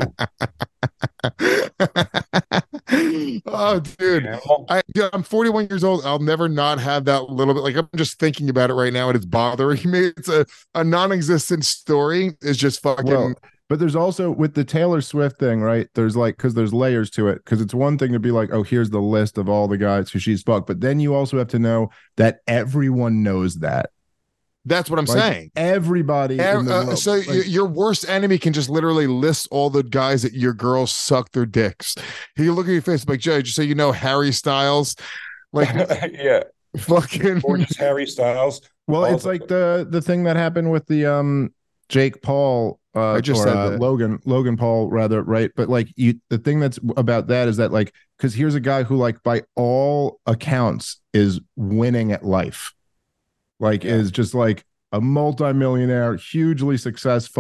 Oh, dude. I'm 41 years old. I'll never not have that little bit. Like, I'm just thinking about it right now, and it's bothering me. It's a non-existent story. It's just fucking. Well, but there's also with the Taylor Swift thing, right? There's like, because there's layers to it. Because it's one thing to be like, oh, here's the list of all the guys who she's fucked. But then you also have to know that everyone knows that. That's what I'm saying. Everybody. So your worst enemy can just literally list all the guys that your girls suck their dicks. He look at your face like, Jay, just so you know, Harry Styles, like yeah, fucking or just Harry Styles. Well, it's like the thing that happened with the Jake Paul. I just said that. Logan Paul, rather, right? But like the thing that's about that is that like, because here's a guy who like by all accounts is winning at life. Like is just like a multimillionaire, hugely successful,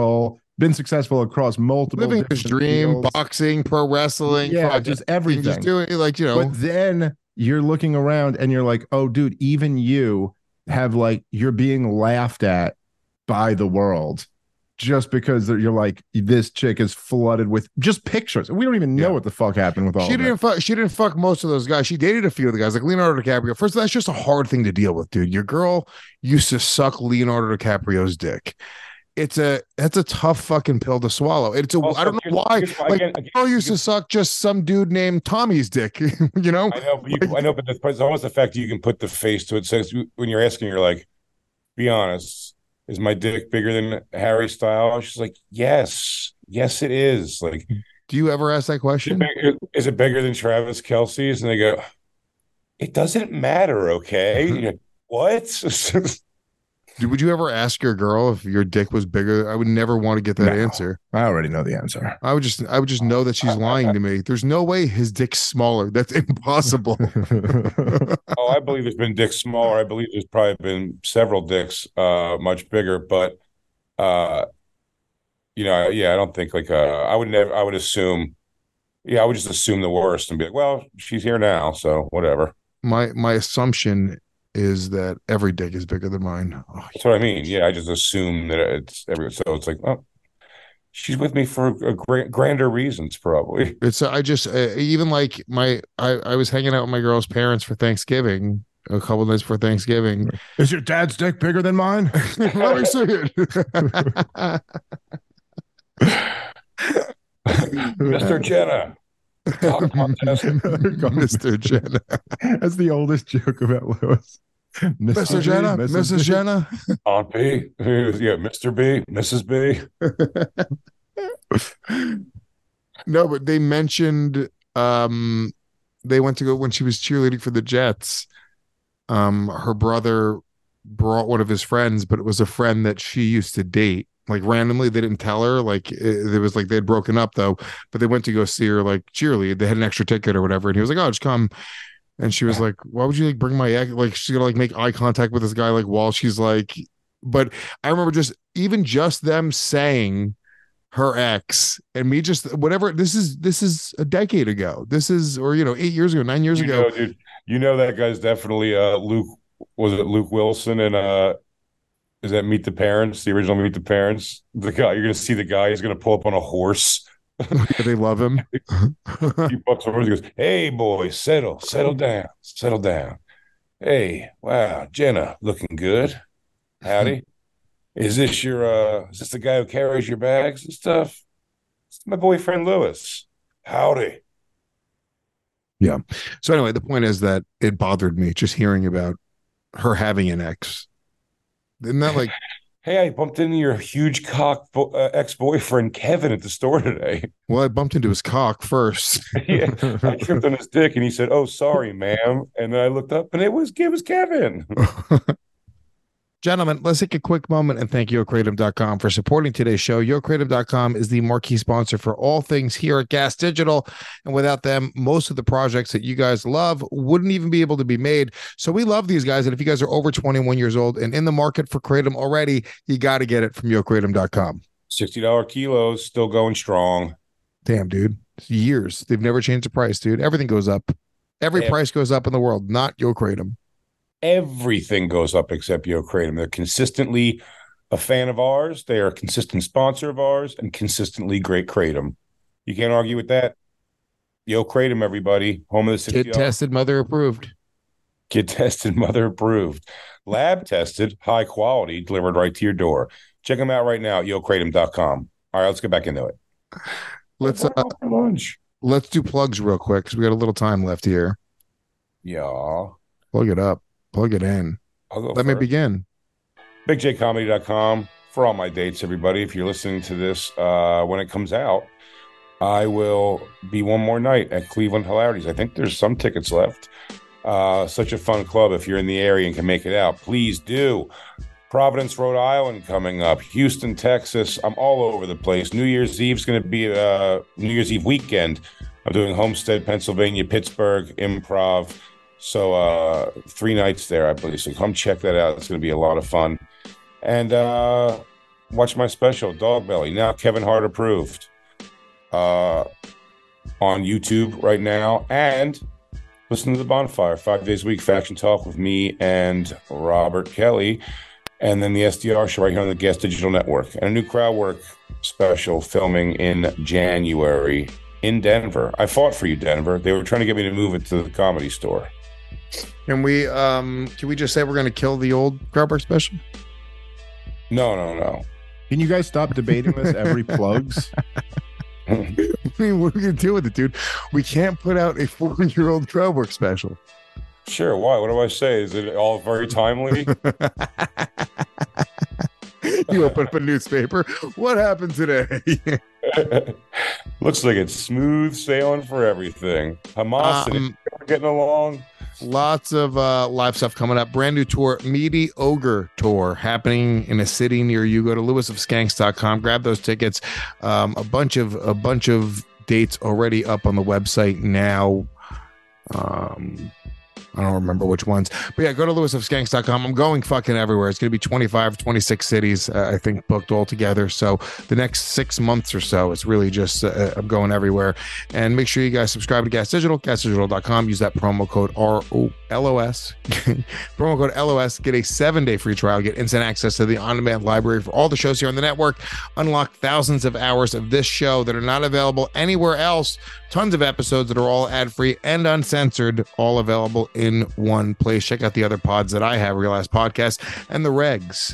been successful across multiple living his different dream, fields. boxing, pro wrestling, Yeah, fucking just everything. just doing like But then you're looking around and you're like, oh, dude, even you have like you're being laughed at by the world just because you're like, this chick is flooded with just pictures. We don't even know what the fuck happened with all she of didn't it. fuck. She didn't fuck most of those guys. She dated a few of the guys, like Leonardo DiCaprio. First, that's just a hard thing to deal with, dude. Your girl used to suck Leonardo DiCaprio's dick. That's a tough fucking pill to swallow. I don't know why. Girl used to suck just some dude named Tommy's dick. You know. I know, but it's almost the fact that you can put the face to it. So when you're asking, you're like, be honest. Is my dick bigger than Harry Styles? She's like, yes, it is. Like, do you ever ask that question? Is it bigger than Travis Kelce's? And they go, it doesn't matter. Okay, like, what? Would you ever ask your girl if your dick was bigger? I would never want to get that answer. I already know the answer. I would just know that she's lying to me. There's no way his dick's smaller. That's impossible. I believe there's been dicks smaller. I believe there's probably been several dicks much bigger. But I don't think like I would assume. Yeah, I would just assume the worst and be like, well, she's here now, so whatever. My assumption is that every dick is bigger than mine. That's what I mean. Yeah, I just assume that it's every. So it's like, oh, she's with me for grander reasons, probably. It's I just even like I was hanging out with my girl's parents for Thanksgiving a couple of days before Thanksgiving. Is your dad's dick bigger than mine? Let me see it. Mr. Jenna. Mr. Jenna. That's the oldest joke about Lewis. Mr. Jenna, Mrs. Jenna, Aunt B, yeah, Mr. B, Mrs. B. No, but they mentioned they went to go when she was cheerleading for the Jets. Her brother brought one of his friends, but it was a friend that she used to date. Like randomly, they didn't tell her. Like it was like they had broken up though, but they went to go see her like cheerlead. They had an extra ticket or whatever, and he was like, "Oh, just come." And she was like, "Why would you like bring my ex?" Like she's gonna like make eye contact with this guy like while she's like. But I remember just them saying her ex and me just whatever. This is a decade ago. This is 8 years ago, 9 years ago. Dude, that guy's definitely Luke. Was it Luke Wilson and is that Meet the Parents, the original Meet the Parents? The guy, you're going to see the guy, he's going to pull up on a horse. They love him. He bucks over, he goes, hey, boy, settle down. Hey, wow, Jenna, looking good. Howdy. Is this the guy who carries your bags and stuff? It's my boyfriend, Lewis. Howdy. Yeah. So anyway, the point is that it bothered me just hearing about her having an ex. Isn't that like, hey, I bumped into your huge cock ex-boyfriend Kevin at the store today. Well, I bumped into his cock first. Yeah, I tripped on his dick, and he said, "Oh, sorry, ma'am." And then I looked up, and it was Kevin. Gentlemen, let's take a quick moment and thank YoKratom.com for supporting today's show. YoKratom.com is the marquee sponsor for all things here at Gas Digital. And without them, most of the projects that you guys love wouldn't even be able to be made. So we love these guys. And if you guys are over 21 years old and in the market for Kratom already, you got to get it from YoKratom.com. $60 kilos, still going strong. Damn, dude. Years. They've never changed the price, dude. Everything goes up. Every price goes up in the world, not YoKratom. Everything goes up except YoKratom. They're consistently a fan of ours. They are a consistent sponsor of ours and consistently great Kratom. You can't argue with that. YoKratom, everybody. Home of the $60. Kid tested, mother approved. Kid tested, mother approved. Lab tested, high quality, delivered right to your door. Check them out right now at YoKratom.com. All right, let's get back into it. Let's do plugs real quick because we got a little time left here. Yeah. Plug it up. Plug it in. Let me begin. BigJComedy.com for all my dates, everybody. If you're listening to this when it comes out, I will be one more night at Cleveland Hilarities. I think there's some tickets left. Such a fun club. If you're in the area and can make it out, please do. Providence, Rhode Island coming up. Houston, Texas. I'm all over the place. New Year's Eve is going to be New Year's Eve weekend. I'm doing Homestead, Pennsylvania, Pittsburgh, Improv. So 3 nights there, I believe. So come check that out. It's going to be a lot of fun. And watch my special, Dog Belly, now Kevin Hart approved, on YouTube right now, and listen to The Bonfire 5 days a week, Faction Talk with me and Robert Kelly, and then the SDR show right here on the Gas Digital Network, and a new crowd work special filming in January in Denver. I fought for you, Denver. They were trying to get me to move it to the Comedy Store. Can we just say we're going to kill the old crowd work special? No. Can you guys stop debating this every plugs? I mean, what are we going to do with it, dude? We can't put out a 4-year-old crowd work special. Sure, why? What do I say? Is it all very timely? You open up a newspaper. What happened today? Looks like it's smooth sailing for everything. Hamas and we're getting along. Lots of live stuff coming up. Brand new tour, Meaty Ogre Tour, happening in a city near you. Go to lewisofskanks.com. Grab those tickets. A bunch of dates already up on the website now. I don't remember which ones, but yeah, go to lewisofskanks.com. I'm going fucking everywhere. It's going to be 25, 26 cities, I think, booked all together. So the next 6 months or so, it's really just, I'm going everywhere. And make sure you guys subscribe to Gas Digital, gasdigital.com. Use that promo code ROLOS. Promo code LOS. Get a 7-day free trial. Get instant access to the on-demand library for all the shows here on the network. Unlock thousands of hours of this show that are not available anywhere else. Tons of episodes that are all ad-free and uncensored, all available in one place. Check out the other pods that I have, Real Ass Podcast and the Regs.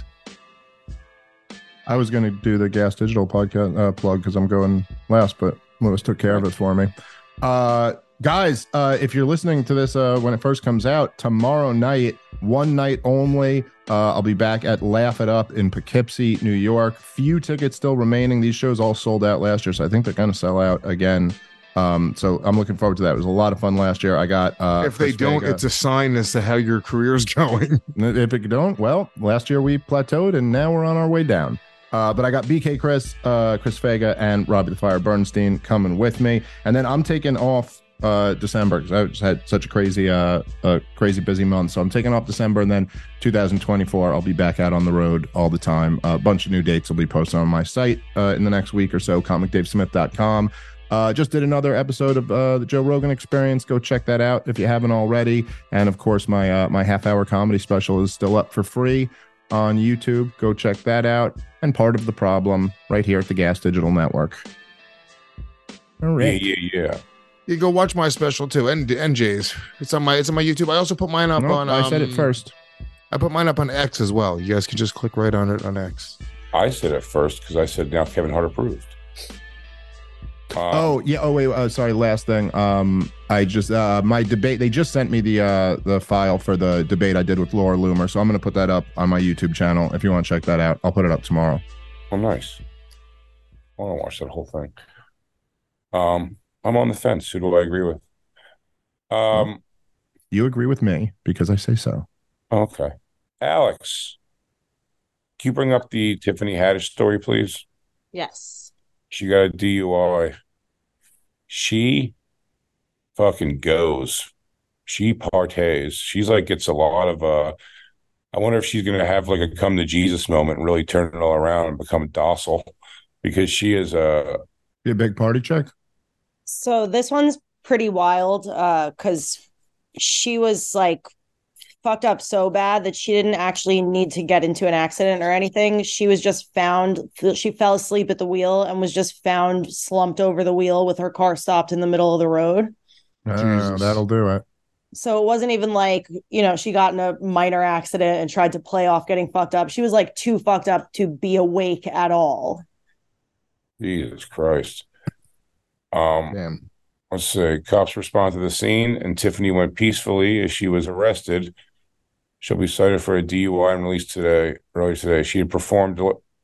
I was going to do the Gas Digital podcast plug because I'm going last, but Lewis took care of it for me. Guys, if you're listening to this when it first comes out, tomorrow night, one night only, I'll be back at Laugh It Up in Poughkeepsie, New York. Few tickets still remaining. These shows all sold out last year, so I think they're going to sell out again. So I'm looking forward to that. It was a lot of fun last year. I got if they don't, it's a sign as to how your career's going. If it don't, well, last year we plateaued and now we're on our way down. But I got BK Chris Vega, and Robbie the Fire Bernstein coming with me. And then I'm taking off December because I just had such a crazy busy month. So I'm taking off December, and then 2024 I'll be back out on the road all the time. A bunch of new dates will be posted on my site in the next week or so, comicdavesmith.com. Just did another episode of the Joe Rogan Experience. Go check that out if you haven't already. And of course, my half-hour comedy special is still up for free on YouTube. Go check that out. And Part of the Problem right here at the Gas Digital Network. All right. Yeah. You go watch my special too, and Jay's. It's on my YouTube. I also put mine up on. I said it first. I put mine up on X as well. You guys can just click right on it on X. I said it first because I said now Kevin Hart approved. Sorry. Last thing. I just my debate. They just sent me the file for the debate I did with Laura Loomer, so I'm going to put that up on my YouTube channel. If you want to check that out, I'll put it up tomorrow. Oh, nice. I want to watch that whole thing. I'm on the fence. Who do I agree with? You agree with me because I say so. Okay, Alex, can you bring up the Tiffany Haddish story, please? Yes. She got a DUI. She fucking goes. She partays. She's like, gets a lot of, I wonder if she's going to have like a come to Jesus moment and really turn it all around and become docile, because she is a big party chick. So this one's pretty wild because she was like fucked up so bad that she didn't actually need to get into an accident or anything. She was just found, she fell asleep at the wheel and was just found slumped over the wheel with her car stopped in the middle of the road. That'll do it. So it wasn't even like, she got in a minor accident and tried to play off getting fucked up. She was like too fucked up to be awake at all. Jesus Christ. Damn. Let's see. Cops respond to the scene, and Tiffany went peacefully as she was arrested. She'll be cited for a DUI and released earlier today. She had performed.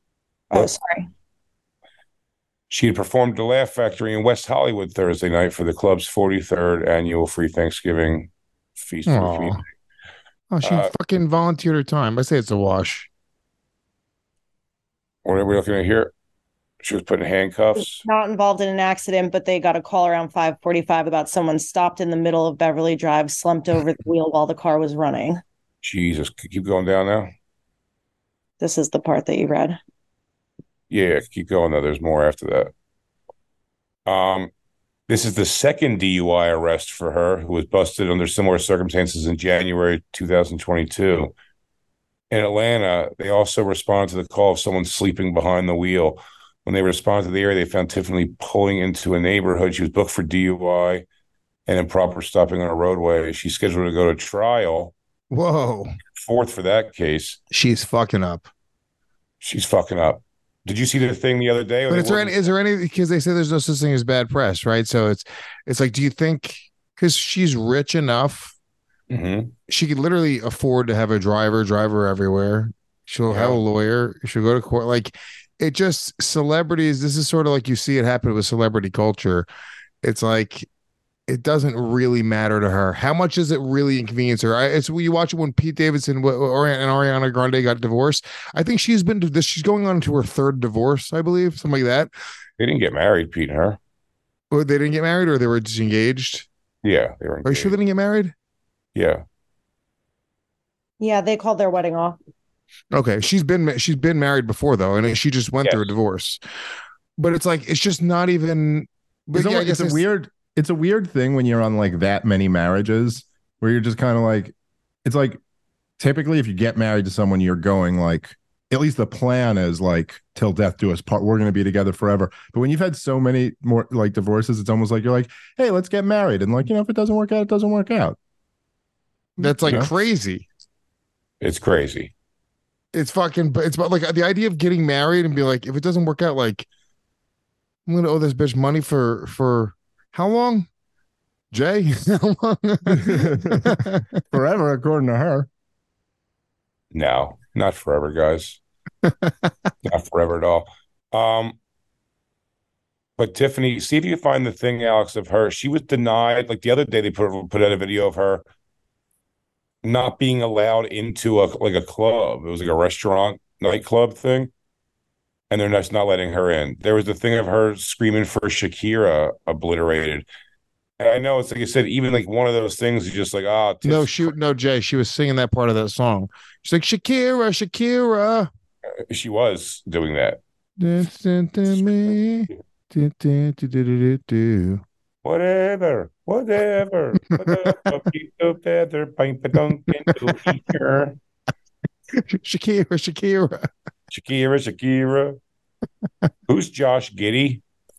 She had performed at the Laugh Factory in West Hollywood Thursday night for the club's 43rd annual Free Thanksgiving feast. Oh, she fucking volunteered her time. I say it's a wash. What are we looking at here? She was put in handcuffs. Not involved in an accident, but they got a call around 5:45 about someone stopped in the middle of Beverly Drive, slumped over the wheel while the car was running. Jesus, keep going down now. This is the part that you read. Yeah, keep going though. There's more after that. This is the second DUI arrest for her, who was busted under similar circumstances in January 2022. In Atlanta, they also responded to the call of someone sleeping behind the wheel. When they responded to the area, they found Tiffany pulling into a neighborhood. She was booked for DUI and improper stopping on a roadway. She's scheduled to go to trial. Whoa. Fourth for that case. She's fucking up. She's fucking up. Did you see the thing the other day? But is there any, because they say there's no such thing as bad press, right? So it's like, do you think, because she's rich enough, she could literally afford to have a drive her everywhere. She'll have a lawyer. She'll go to court. Like, it just, celebrities, this is sort of like you see it happen with celebrity culture. It's like, it doesn't really matter to her. How much does it really inconvenience her? It's you watch it when Pete Davidson and Ariana Grande got divorced. I think she's going on to her third divorce, I believe, something like that. They didn't get married, Pete and her. Or they didn't get married, or they were just engaged? Yeah, they were engaged. Are you sure they didn't get married? Yeah. Yeah, they called their wedding off. Okay, she's been married before though, and she just went through a divorce. But it's like, it's just not even. But yeah, it's a weird thing when you're on like that many marriages where you're just kind of like, it's like typically if you get married to someone, you're going like, at least the plan is like till death do us part. We're going to be together forever. But when you've had so many more like divorces, it's almost like you're like, hey, let's get married. And like, if it doesn't work out, it doesn't work out. That's like crazy. It's crazy. It's fucking, but it's about like the idea of getting married and be like, if it doesn't work out, like, I'm going to owe this bitch money for how long? Jay? How long? Forever, according to her. No, not forever, guys. Not forever at all. But Tiffany, see if you can find the thing, Alex, of her. She was denied, like the other day they put out a video of her not being allowed into a club. It was like a restaurant nightclub thing. And they're just not letting her in. There was the thing of her screaming for Shakira obliterated. And I know it's like you said, even like one of those things is just like, no, Jay, she was singing that part of that song. She's like, Shakira. She was doing that. Whatever. Keep together. Shakira. Who's Josh Giddey?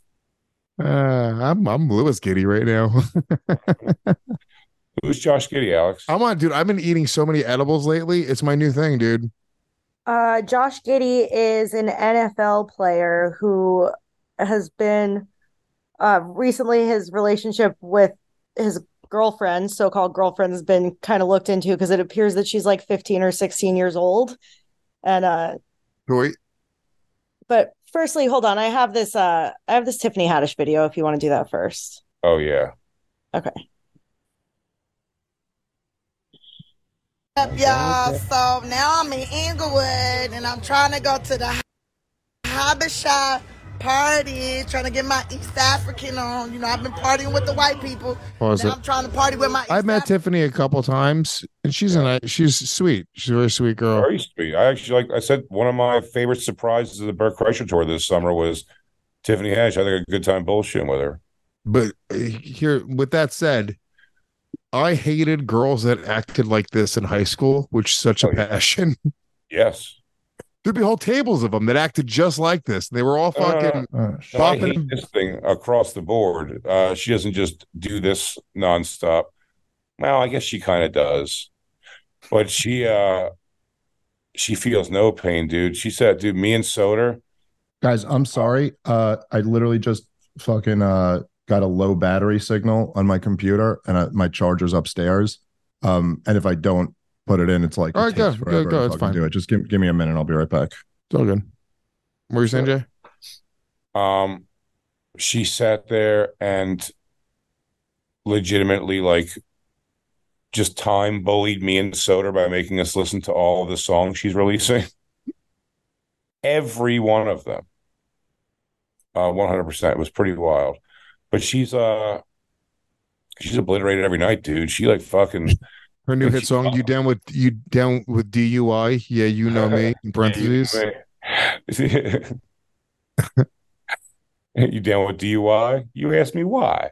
I'm Lewis Giddey right now. Who's Josh Giddey, Alex? Dude. I've been eating so many edibles lately. It's my new thing, dude. Josh Giddey is an NFL player who has been recently, his relationship with his girlfriend, so-called girlfriend, has been kind of looked into because it appears that she's like 15 or 16 years old. And wait. But firstly, hold on. I have this Tiffany Haddish video if you want to do that first. Oh yeah. Okay. Up, y'all. So now I'm in Inglewood and I'm trying to go to the Habesha party, trying to get my East African on. I've been partying with the white people. I'm trying to party with my I've met Tiffany a couple times and she's sweet. She's a very sweet girl. Very sweet. I actually, I said, one of my favorite surprises of the Bert Kreischer tour this summer was Tiffany Haddish. I think a good time bullshitting with her. But here, with that said, I hated girls that acted like this in high school, which is such a passion. Yes. There'd be whole tables of them that acted just like this. They were all fucking I hate this thing across the board. She doesn't just do this nonstop. Well, I guess she kind of does. But she feels no pain, dude. She said, dude, me and Soder. Guys, I'm sorry. I literally just fucking got a low battery signal on my computer and my charger's upstairs. And if I don't put it in, it's like, all right, go. It's fine. Do it. Just give me a minute. I'll be right back. It's all good. What were you saying, Jay? She sat there and legitimately just time bullied me and Soder by making us listen to all of the songs she's releasing. Every one of them. 100%. It was pretty wild. But she's obliterated every night, dude. She fucking her new hit song, you down with DUI? Yeah, you know me, in parentheses. You down with DUI? You asked me why.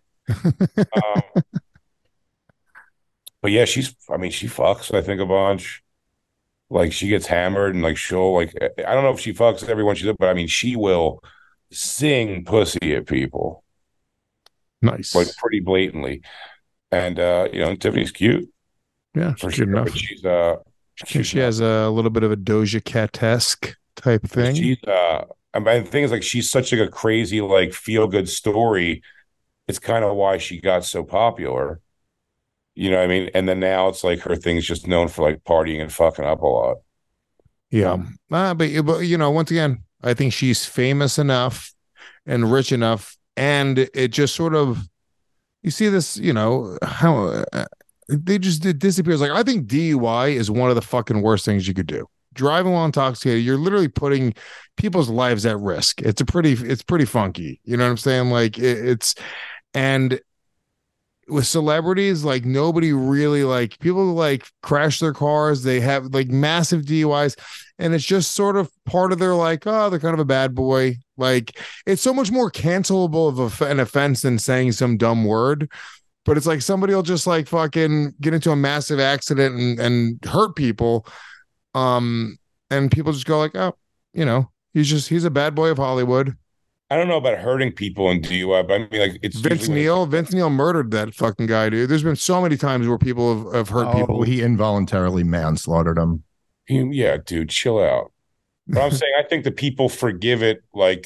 But yeah, I mean, she fucks, I think, a bunch. Like, she gets hammered and, like, she'll, like, I don't know if she fucks everyone she's with, but I mean, she will sing pussy at people, Nice. like, pretty blatantly. And, Tiffany's cute. Yeah, For good sure. enough. But I think she has a little bit of a Doja Cat-esque type thing. I mean, the thing is, like, she's such like a crazy, like, feel good story. It's kind of why she got so popular. You know what I mean? And then now it's like her thing's just known for like partying and fucking up a lot. Yeah. But once again, I think she's famous enough and rich enough. And it just sort of, you see this, how it disappears. Like, I think DUI is one of the fucking worst things you could do. Driving while intoxicated, you're literally putting people's lives at risk. It's pretty funky. You know what I'm saying? Like and with celebrities, like, nobody really, like, people like crash their cars, they have like massive DUIs, and it's just sort of part of their, like, oh, they're kind of a bad boy. Like, it's so much more cancelable of an offense than saying some dumb word. But it's like somebody will just like fucking get into a massive accident and hurt people, and people just go like, oh, he's a bad boy of Hollywood. I don't know about hurting people in DUI, but I mean, like, it's Vince Neil murdered that fucking guy, dude. There's been so many times where people have hurt people. He involuntarily manslaughtered him. Yeah, dude, chill out. But I'm saying, I think the people forgive it. Like,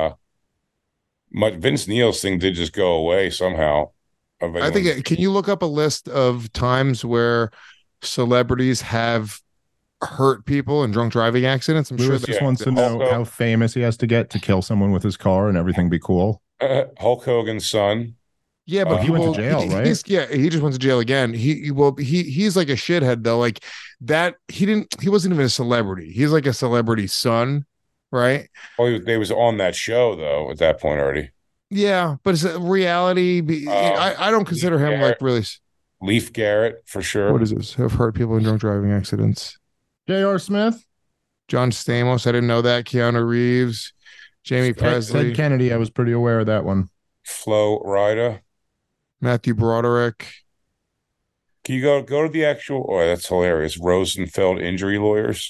Vince Neil's thing did just go away somehow. I think. Can you look up a list of times where celebrities have hurt people in drunk driving accidents? I'm Lewis sure just wants to know how famous he has to get to kill someone with his car and everything be cool. Hulk Hogan's son. Yeah, but he went to jail, right? He just went to jail again. He's like a shithead though. Like that, he wasn't even a celebrity. He's like a celebrity son, right? Oh, they was on that show though at that point already. Yeah, but it's a reality. I don't consider him like really. Leif Garrett for sure. What is this? Have hurt people in drunk driving accidents. J.R. Smith, John Stamos. I didn't know that. Keanu Reeves, Jamie Presley, Ted Kennedy. I was pretty aware of that one. Flo Rida, Matthew Broderick. Can you go to the actual? Oh, that's hilarious. Rosenfeld injury lawyers.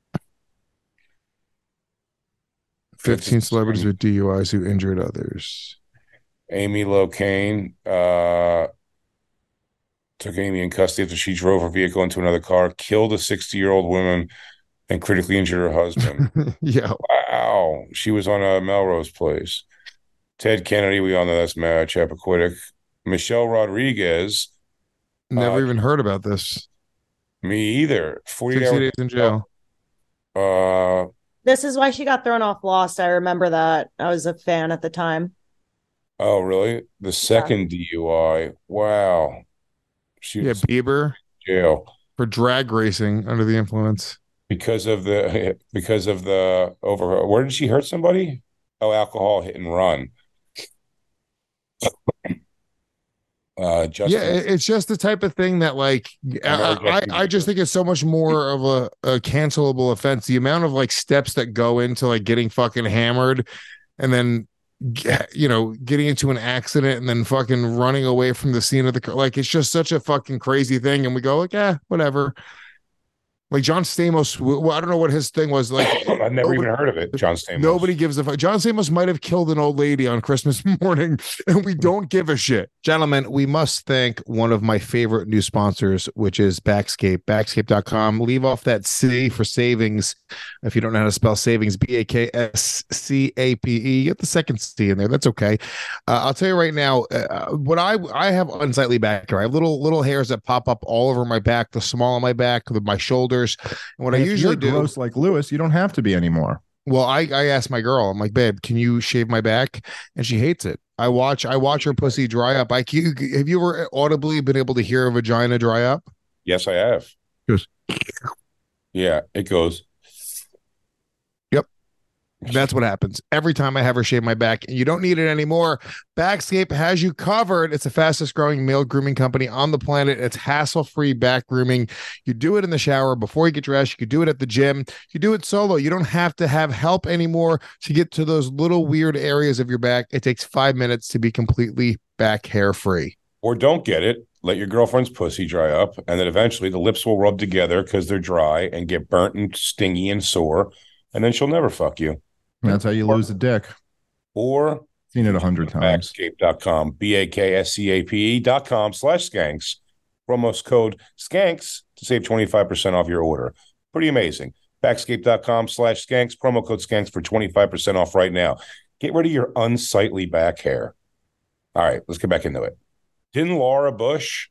15 celebrities with DUIs who injured others. Amy Locane took Amy in custody after she drove her vehicle into another car, killed a 60-year-old woman, and critically injured her husband. Yeah. Wow. She was on a Melrose Place. Ted Kennedy, we all know that's Mara Chappaquiddick. Michelle Rodriguez. Never even heard about this. Me either. 60 days in jail. This is why she got thrown off Lost. I remember that. I was a fan at the time. Oh, really? The second DUI. Wow. Bieber. Jail. For drag racing under the influence. Because of the over. Where did she hurt somebody? Oh, alcohol hit and run. It's just the type of thing that, like, I just think it's so much more of a cancelable offense. The amount of like steps that go into like getting fucking hammered and then getting into an accident and then fucking running away from the scene of the car. Like, it's just such a fucking crazy thing. And we go like, whatever. Like John Stamos, well, I don't know what his thing was. Like, I've never even heard of it. John Stamos. Nobody gives a fuck. John Stamos might have killed an old lady on Christmas morning, and we don't give a shit. Gentlemen, we must thank one of my favorite new sponsors, which is Backscape. Backscape.com. Leave off that C for savings. If you don't know how to spell savings, BAKSCAPE. Get the second C in there. That's okay. I'll tell you right now, what I have unsightly back hair. I have little hairs that pop up all over my back, the small of my back, my shoulders. And what I usually do, gross like Lewis, you don't have to be anymore. Well, I asked my girl, I'm like, babe, can you shave my back? And she hates it. I watch her pussy dry up. Have you ever audibly been able to hear a vagina dry up? Yes, I have. Yes. Yeah, it goes. Yep. That's what happens every time I have her shave my back, and you don't need it anymore. Backscape has you covered. It's the fastest growing male grooming company on the planet. It's hassle-free back grooming. You do it in the shower before you get dressed. You could do it at the gym. You do it solo. You don't have to have help anymore to get to those little weird areas of your back. It takes 5 minutes to be completely back hair free. Or don't get it. Let your girlfriend's pussy dry up, and then eventually the lips will rub together because they're dry and get burnt and stingy and sore, and then she'll never fuck you. That's how you lose a dick. Or seen it 100 times. Backscape.com, BAKSCAPE.com/skanks. Promo code skanks to save 25% off your order. Pretty amazing. Backscape.com/skanks. Promo code skanks for 25% off right now. Get rid of your unsightly back hair. All right, let's get back into it. Didn't Laura Bush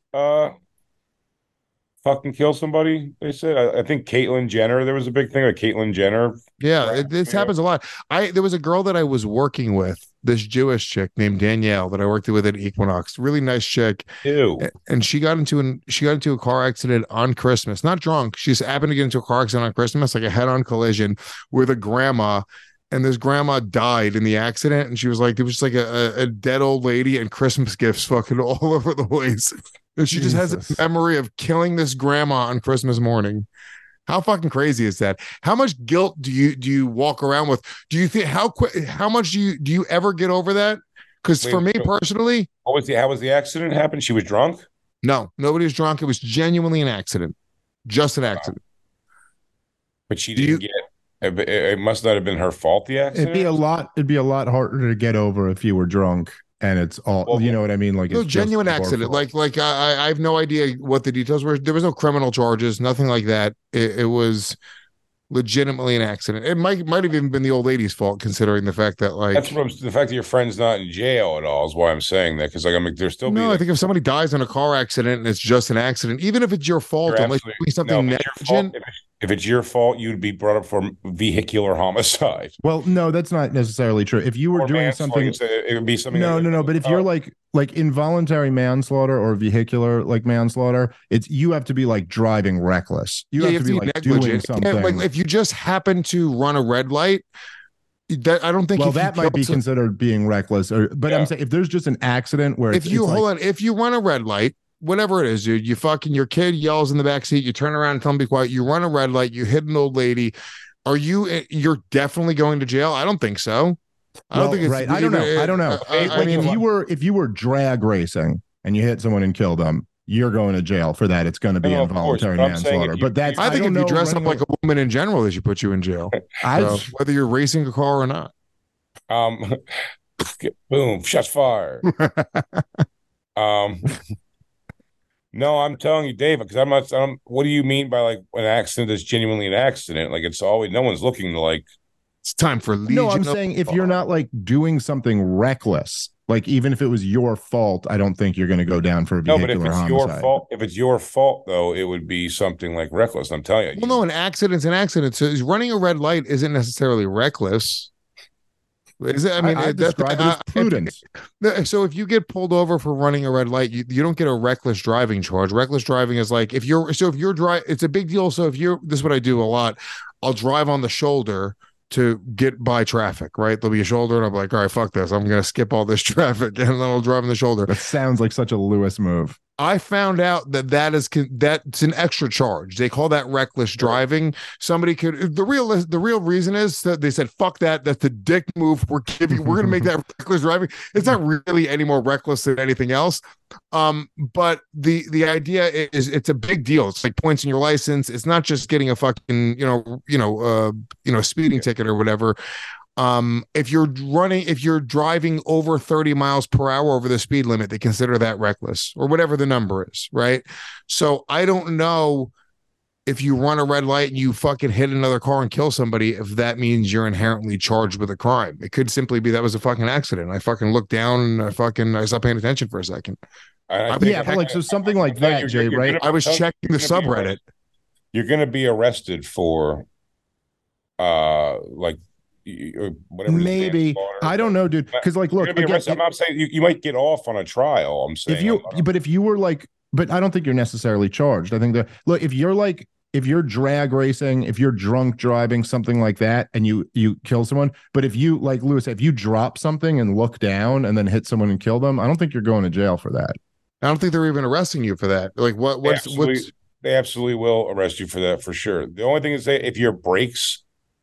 fucking kill somebody? They said. I think Caitlyn Jenner. There was a big thing with Caitlyn Jenner. Yeah, this happens a lot. There was a girl that I was working with, this Jewish chick named Danielle that I worked with at Equinox. Really nice chick. Ew. And she got into a car accident on Christmas. Not drunk. She just happened to get into a car accident on Christmas, like a head-on collision with a grandma. And this grandma died in the accident, and she was like, it was like a dead old lady and Christmas gifts fucking all over the place. And she just has a memory of killing this grandma on Christmas morning. How fucking crazy is that? How much guilt do you walk around with? Do you think how much do you ever get over that? Because for me personally, how was the accident happen? She was drunk? No, nobody was drunk. It was genuinely an accident, just an accident. But she didn't get. It must not have been her fault. The accident. It'd be a lot harder to get over if you were drunk, and it's all. Well, you know what I mean? Like no it's genuine accident. Like I have no idea what the details were. There was no criminal charges, nothing like that. It was legitimately an accident. It might have even been the old lady's fault, considering the fact that that's the fact that your friend's not in jail at all is why I'm saying that, because like there's still no. I think if somebody dies in a car accident and it's just an accident, even if it's your fault, unless you do something negligent. If it's your fault, you'd be brought up for vehicular homicide. Well, no, that's not necessarily true. If you were doing something, it would be something. No. But if you're like involuntary manslaughter or vehicular manslaughter, you have to be like driving reckless. You have to be like doing something. Like if you just happen to run a red light, that I don't think. Well, that might be considered being reckless. I'm saying if there's just an accident where if you run a red light. Whatever it is, dude, your kid yells in the backseat, you turn around and tell them to be quiet, you run a red light, you hit an old lady. You're definitely going to jail? I don't think so. I don't think it's right. I don't know. If you were drag racing and you hit someone and killed them, you're going to jail for that. It's going to be involuntary manslaughter. I think if you dress up like a woman in general, they should put you in jail. Whether you're racing a car or not. Boom, shots fired. No, I'm telling you, David, because I'm not. What do you mean by like an accident that's genuinely an accident? Like it's always no one's looking to like. It's time for Legion. No, I'm saying if you're not like doing something reckless, like even if it was your fault, I don't think you're going to go down for a vehicular homicide. Your fault, if it's your fault, though, it would be something like reckless. I'm telling you. Well, no, an accident's an accident. So running a red light isn't necessarily reckless. Is it? I mean, I describe it as prudence. So if you get pulled over for running a red light, you don't get a reckless driving charge. Reckless driving is like if you're it's a big deal. So this is what I do a lot. I'll drive on the shoulder to get by traffic, right? There'll be a shoulder and I'm like, all right, fuck this. I'm going to skip all this traffic and then I'll drive on the shoulder. That sounds like such a Lewis move. I found out that's an extra charge. They call that reckless driving. Somebody could the real reason is that they said fuck that. That's the dick move. We're going to make that reckless driving. It's not really any more reckless than anything else. But the idea is it's a big deal. It's like points in your license. It's not just getting a fucking speeding ticket or whatever. If you're driving over 30 miles per hour over the speed limit, they consider that reckless or whatever the number is, right? So I don't know if you run a red light and you fucking hit another car and kill somebody, if that means you're inherently charged with a crime. It could simply be that was a fucking accident. I fucking looked down and I stopped paying attention for a second. Something like that, Jay, right? I was checking the subreddit. You're going to be arrested for whatever. Maybe I don't know, dude. Because look, I'm not saying you might get off on a trial. I'm saying but I don't think you're necessarily charged. I think if if you're drag racing, if you're drunk driving, something like that, and you kill someone, but if you, like Lewis said, if you drop something and look down and then hit someone and kill them, I don't think you're going to jail for that. I don't think they're even arresting you for that. Like what's they absolutely will arrest you for that for sure. The only thing is that if your brakes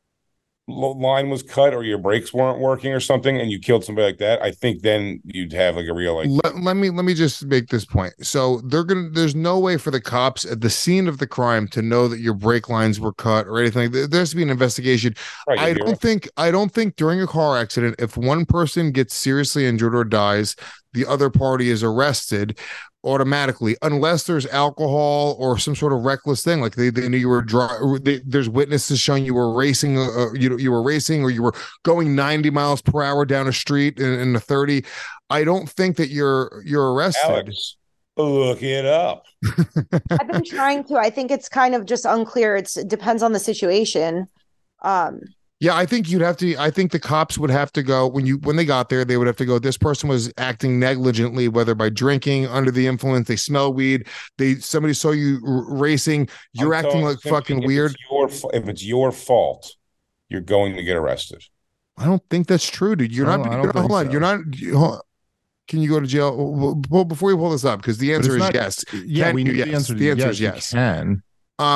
line was cut or your brakes weren't working or something and you killed somebody like that, I think then you'd have like a real like let me just make this point. So there's no way for the cops at the scene of the crime to know that your brake lines were cut or anything. There has to be an investigation. Right, I don't think during a car accident, if one person gets seriously injured or dies, the other party is arrested automatically, unless there's alcohol or some sort of reckless thing, like they knew you were there's witnesses showing you were racing, you were racing, or you were going 90 miles per hour down a street in a 30. I don't think that you're arrested. Alex, look it up. I've been trying to. I think it's kind of just unclear. It depends on the situation. Yeah, I think I think the cops would have to go when they got there, they would have to go, this person was acting negligently, whether by drinking, under the influence, they smell weed, somebody saw you racing, you're acting like fucking weird. If it's your fault, you're going to get arrested. I don't think that's true, dude. You're not. Hold on. You're not. Can you go to jail? Well, before you pull this up, because the answer is yes. Yeah, we need the answer. The answer is yes. Can.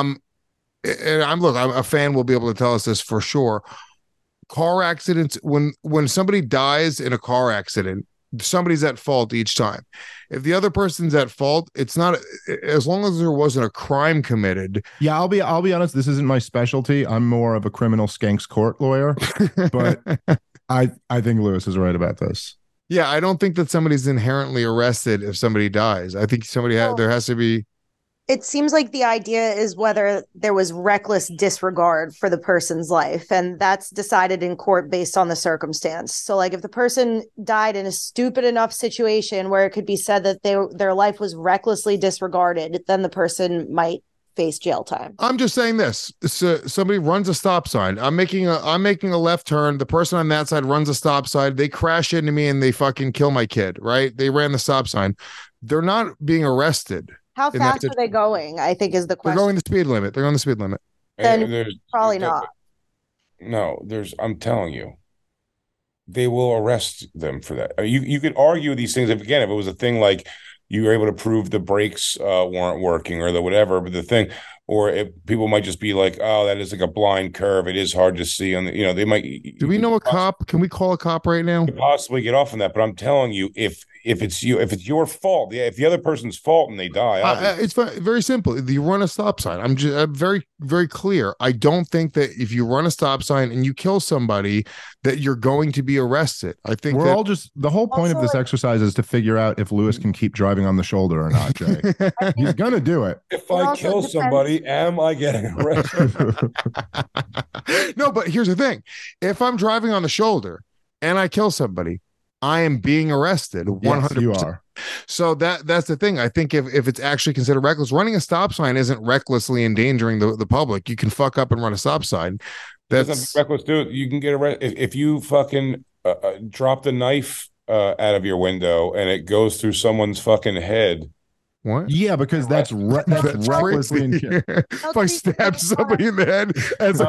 And I'm a fan will be able to tell us this for sure. Car accidents, when somebody dies in a car accident, somebody's at fault each time. If the other person's at fault, it's not, as long as there wasn't a crime committed. Yeah, I'll be honest, this isn't my specialty. I'm more of a criminal skanks court lawyer, but I think Lewis is right about this. Yeah, I don't think that somebody's inherently arrested if somebody dies. I think there has to be. It seems like the idea is whether there was reckless disregard for the person's life, and that's decided in court based on the circumstance. So like if the person died in a stupid enough situation where it could be said that their life was recklessly disregarded, then the person might face jail time. I'm just saying this. So somebody runs a stop sign. I'm making a left turn. The person on that side runs a stop sign. They crash into me and they fucking kill my kid, right? They ran the stop sign. They're not being arrested. How fast are they going? I think is the question. They're going the speed limit. They're on the speed limit. Then probably not. No, I'm telling you, they will arrest them for that. I mean, you could argue these things if it was a thing like you were able to prove the brakes weren't working or the whatever, but the thing, or if people might just be like, oh, that is like a blind curve. It is hard to see on the, they might. Do we know a cop? Can we call a cop right now? Possibly get off on that, but I'm telling you, if it's your fault, if the other person's fault and they die, it's very simple. You run a stop sign. I'm very, very clear. I don't think that if you run a stop sign and you kill somebody, that you're going to be arrested. I think we're all just, the whole point of this exercise is to figure out if Lewis can keep driving on the shoulder or not, Jay. He's gonna do it. If I kill somebody, am I getting arrested? No, but here's the thing. If I'm driving on the shoulder and I kill somebody, I am being arrested. 100%. Yes, you are. So that's the thing. I think if it's actually considered reckless, running a stop sign isn't recklessly endangering the public. You can fuck up and run a stop sign. That's reckless, dude. You can get arrested if you fucking drop the knife out of your window and it goes through someone's fucking head. What? Yeah, because that's recklessly. If I stab somebody in the head as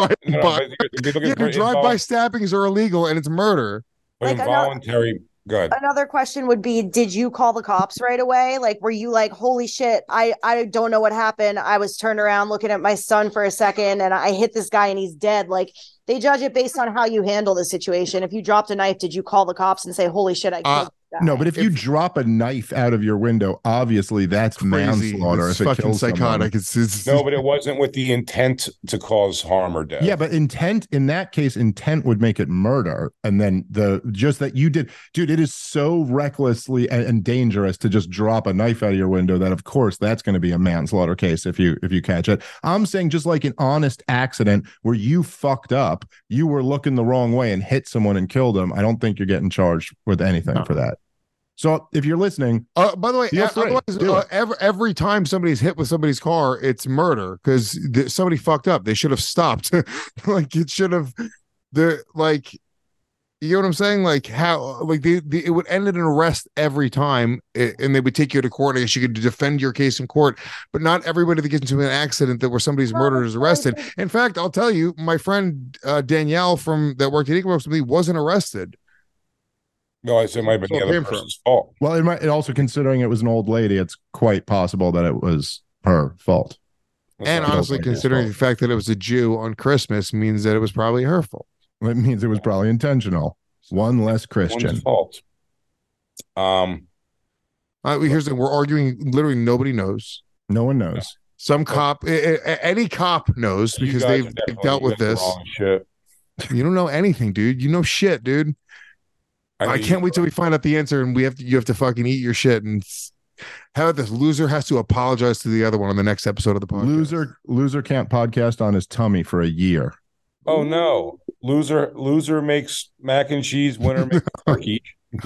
drive-by stabbings are illegal and it's murder. But like involuntary. Good. Another question would be, did you call the cops right away? Like, were you like, holy shit, I don't know what happened. I was turned around looking at my son for a second and I hit this guy and he's dead. Like, they judge it based on how you handle the situation. If you dropped a knife, did you call the cops and say, holy shit, I killed No, but if you drop a knife out of your window, obviously that's manslaughter. It's fucking psychotic. No, but it wasn't with the intent to cause harm or death. Yeah, but intent in that case, intent would make it murder. And then just that you did, dude, it is so recklessly and dangerous to just drop a knife out of your window that of course that's going to be a manslaughter case if you catch it. I'm saying just like an honest accident where you fucked up, you were looking the wrong way and hit someone and killed them. I don't think you're getting charged with anything for that. So if you're listening, by the way, every time somebody's hit with somebody's car, it's murder because somebody fucked up. They should have stopped. Like it should have. You get what I'm saying? Like how, like it would end in an arrest every time, and they would take you to court. I guess you could defend your case in court, but not everybody that gets into an accident that where somebody's murdered is arrested. In fact, I'll tell you, my friend Danielle from that worked at Equinox with me wasn't arrested. No, I said it might have been the other person's fault. Well, it also, considering it was an old lady, it's quite possible that it was her fault. And honestly, considering the fact that it was a Jew on Christmas means that it was probably her fault. It means it was probably intentional. One less Christian. One's fault. Here's the thing: we're arguing. Literally, nobody knows. No one knows. Some cop, any cop knows because they've dealt with this. Shit. You don't know anything, dude. You know shit, dude. I can't wait till we find out the answer, and you have to fucking eat your shit. And how about this? Loser has to apologize to the other one on the next episode of the podcast. Loser can't podcast on his tummy for a year. Oh no. Loser makes mac and cheese, winner makes turkey.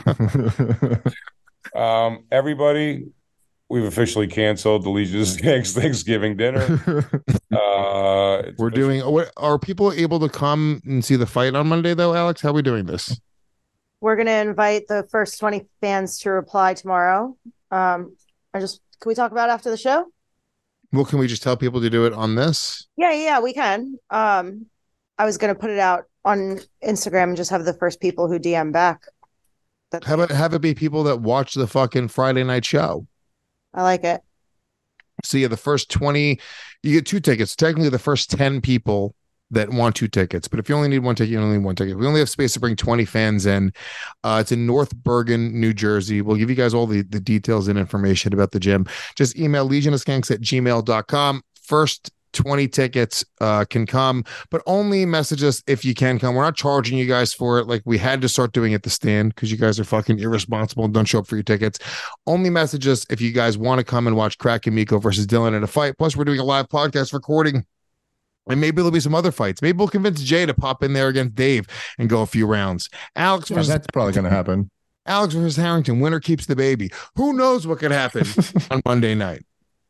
Everybody, we've officially canceled the Legion's Thanksgiving dinner. We're doing. Are people able to come and see the fight on Monday though, Alex? How are we doing this? We're gonna invite the first 20 fans to reply tomorrow. Can we talk about it after the show? Well, can we just tell people to do it on this? Yeah, we can. I was going to put it out on Instagram and just have the first people who DM back. How about have it be people that watch the fucking Friday night show? I like it. So yeah, the first 20, you get 2 tickets. Technically, the first 10 people that want 2 tickets. But if you only need 1 ticket, you only need 1 ticket. We only have space to bring 20 fans in. It's in North Bergen, New Jersey. We'll give you guys all the details and information about the gym. Just email legionofskanks@gmail.com. First 20 tickets can come, but only message us if you can come. We're not charging you guys for it. Like we had to start doing it at the stand because you guys are fucking irresponsible and don't show up for your tickets. Only message us if you guys want to come and watch Crack and Miko versus Dylan in a fight. Plus, we're doing a live podcast recording. And maybe there'll be some other fights. Maybe we'll convince Jay to pop in there against Dave and go a few rounds. Alex versus that's probably going to happen. Alex versus Harrington. Winner keeps the baby. Who knows what could happen on Monday night?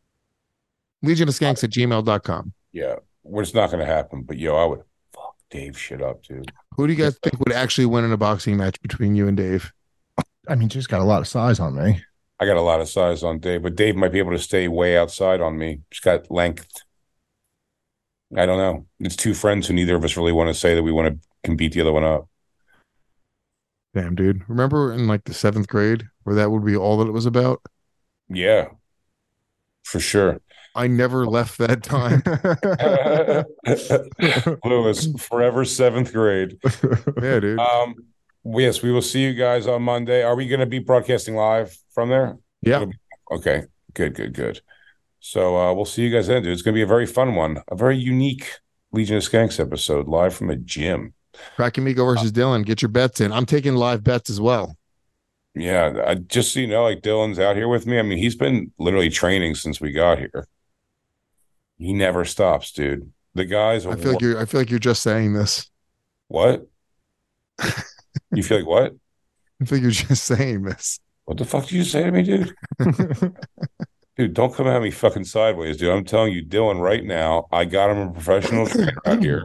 legionofskanks@gmail.com. Yeah, it's not going to happen. But I would fuck Dave shit up, dude. Who do you guys think would actually win in a boxing match between you and Dave? I mean, just got a lot of size on me. I got a lot of size on Dave, but Dave might be able to stay way outside on me. Just got length. I don't know. It's 2 friends who neither of us really want to say that we want to beat the other one up. Damn, dude. Remember in like the 7th grade where that would be all that it was about? Yeah, for sure. I never left that time. Lewis, forever 7th grade. Yeah, dude. Yes, we will see you guys on Monday. Are we going to be broadcasting live from there? Yeah. Okay. Good. So we'll see you guys then, dude. It's going to be a very fun one. A very unique Legion of Skanks episode live from a gym. Crack and Miko versus Dylan. Get your bets in. I'm taking live bets as well. Yeah. Just so you know, like Dylan's out here with me. I mean, he's been literally training since we got here. He never stops, dude. The guys. I feel like you're just saying this. What? You feel like what? I think you're just saying this. What the fuck did you say to me, dude? Dude, don't come at me fucking sideways, dude. I'm telling you, Dylan, right now, I got him a professional trainer out here.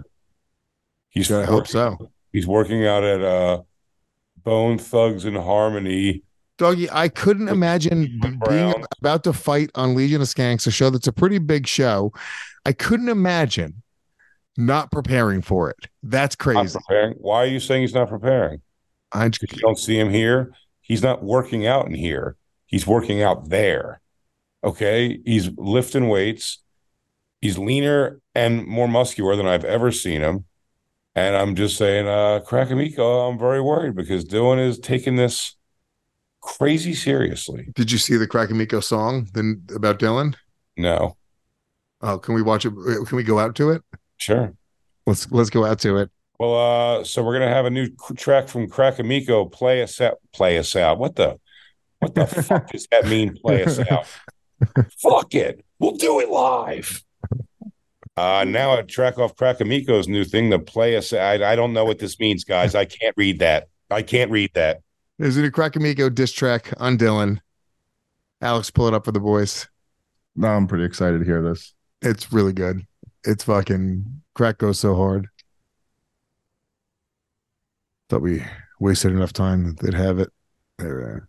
I hope so. He's working out at Bone Thugs and Harmony. Doggy, I couldn't imagine being about to fight on Legion of Skanks, a show that's a pretty big show. I couldn't imagine not preparing for it. That's crazy. Not preparing? Why are you saying he's not preparing? You don't see him here. He's not working out in here. He's working out there. Okay? He's lifting weights. He's leaner and more muscular than I've ever seen him. And I'm just saying, Crack and Miko, I'm very worried because Dylan is taking this crazy seriously. Did you see the Crack and Miko song about Dylan? No. Oh, can we watch it? Can we go out to it? Sure. Let's go out to it. Well, so we're gonna have a new track from Crack and Miko. Play us out. What the fuck does that mean? Play us out. Fuck it. We'll do it live. Now a track off Crack and Miko's new thing, the Play Us Out. I don't know what this means, guys. I can't read that. There's a new Crack and Miko diss track on Dylan. Alex, pull it up for the boys. No, I'm pretty excited to hear this. It's really good. It's fucking Crack goes so hard. Thought we wasted enough time that they'd have it. There.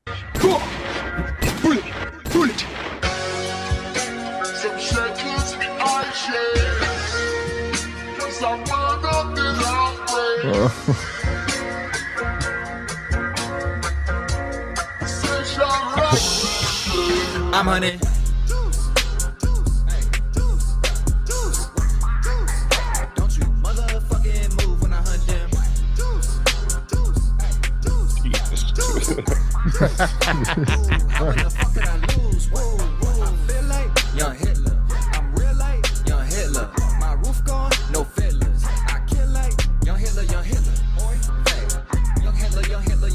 Bullet. Some shakers be eyes, 'cause I wound up in outrage. I'm hunting. Don't you motherfucking move when I hunt them. How the fuck did I lose? Whoa. I feel like young Hitler. I'm real like young Hitler. My roof gone, no fiddlers. I kill like young Hitler. Oi, hey. Young Hitler.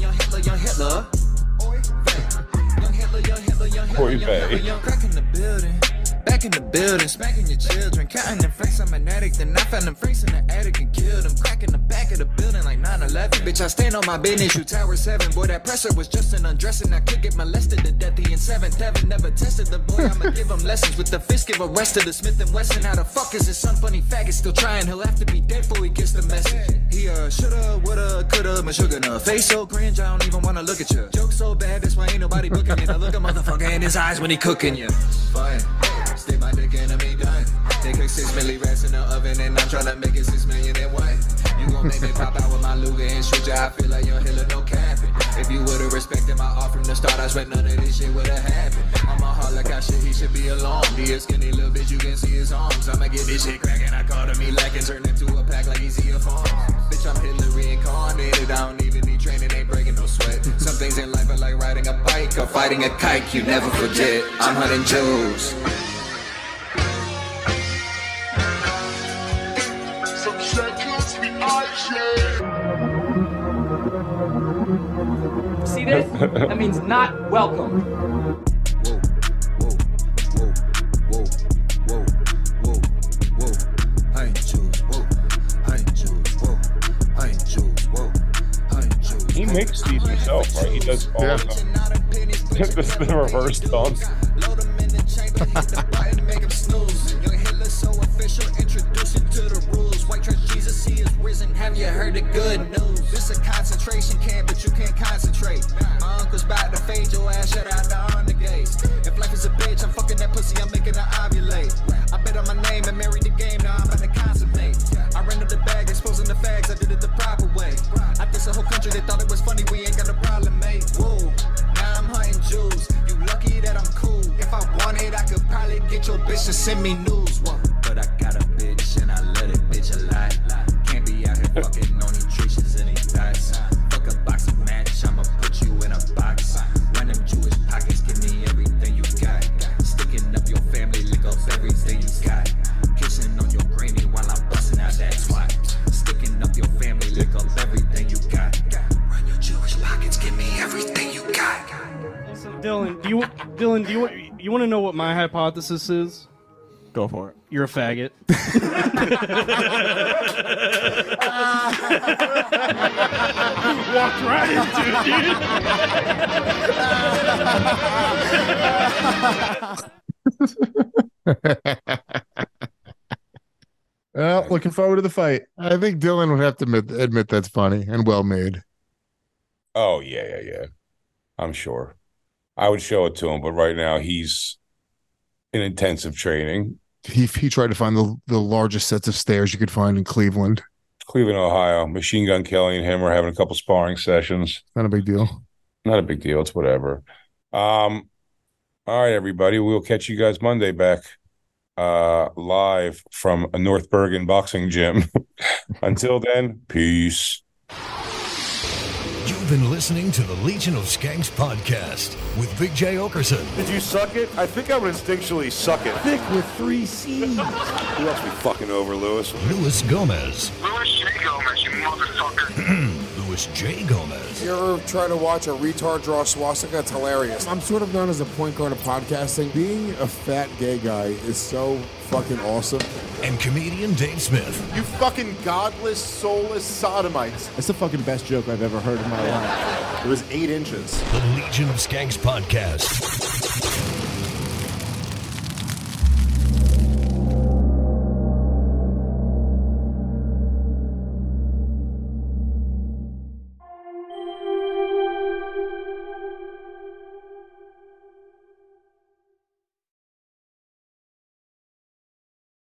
Crack in the building, back in the building, smacking your children, counting them francs. I'm an addict, and I found them francs in the attic and killed them. Cracking the back of the building like 9/11. Bitch, I stand on my business, you Tower 7. Boy, that pressure was just an undressing. I could get molested to death. He in 7th heaven, never tested the boy. I'ma give him lessons with the fist, give a rest to the Smith & Wesson. How the fuck is his son funny faggot still trying? He'll have to be dead before he gets the message. He shoulda, woulda, coulda, my sugar enough. Face so cringe, I don't even wanna look at you. Joke so bad, that's why ain't nobody booking it. I look a motherfucker in his eyes when he cooking you. Fine, stay my dick enemy done. They cook 6 milli rats in the oven and I'm tryna make it 6 million in one. You gon' make me pop out with my Luger and shoot ya. I feel like young Hitler, no capping. If you would've respected my art from the start, I swear none of this shit would've happened. On my heart like I should, he should be alarmed. He a skinny little bitch, you can see his arms. I'ma get this shit cracking, I call him, he lacking. Turn into a pack like easy a farm. Bitch, I'm Hitler reincarnated, I don't even need training, ain't breaking no sweat. Some things in life are like riding a bike or fighting a kite, you never forget. I'm hunting Jews. Some shakers be eyes. See this? That means not welcome. I ain't Jews. He makes these himself, right? He does all of them. This is the reverse dunk. Load him in the chamber, hit the button, make him snooze. Young Hitler so official, introduce him to the rules. White trash Jesus, he is risen. Have you heard the good news? This a concentration camp, but you can't concentrate. My uncle's about to fade your ass, shut out the gates. If life is a bitch, I'm fucking that pussy, I'm making her ovulate. I bet on my name and married the game, now I'm about to consummate. I ran up the bag, exposing the fags, I did it the proper way. I think the whole country, they thought it was funny, we ain't got a problem, mate. Whoa, now I'm hunting Jews. You lucky that I'm cool. If I wanted, I could probably get your bitch to send me news. Whoa. But I got a bitch and I let it bitch a lie. Can't be out here fucking on these treaches and these dice. Fuck a boxing match, I'ma put you in a box. Run them Jewish pockets, give me everything you got. Sticking up your family, lick up everything you got. Kissing on your granny while I'm busting out that twat. Sticking up your family, lick up everything you got. Run your Jewish pockets, give me everything you got. So Dylan, do you want to know what my hypothesis is? Go for it. You're a faggot. Walked right into it, dude. Well, looking forward to the fight. I think Dylan would have to admit that's funny and well made. Oh, yeah. I'm sure. I would show it to him, but right now he's in intensive training. He tried to find the largest sets of stairs you could find in Cleveland, Ohio. Machine Gun Kelly and him are having a couple sparring sessions. Not a big deal. Not a big deal. It's whatever. All right, everybody. We'll catch you guys Monday back live from a North Bergen boxing gym. Until then, peace. You've been listening to the Legion of Skanks podcast with Big J. Okerson. Did you suck it? I think I would instinctually suck it. Thick with 3 C's. Who else be fucking over, Lewis? Louis Gomez. Louis J. Gomez, you motherfucker. Louis J. Gomez. You ever try to watch a retard draw a swastika? It's hilarious. I'm sort of known as a point guard of podcasting. Being a fat gay guy is so fucking awesome. And comedian Dave Smith. You fucking godless, soulless sodomites. That's the fucking best joke I've ever heard in my life. It was 8 inches. The Legion of Skanks podcast.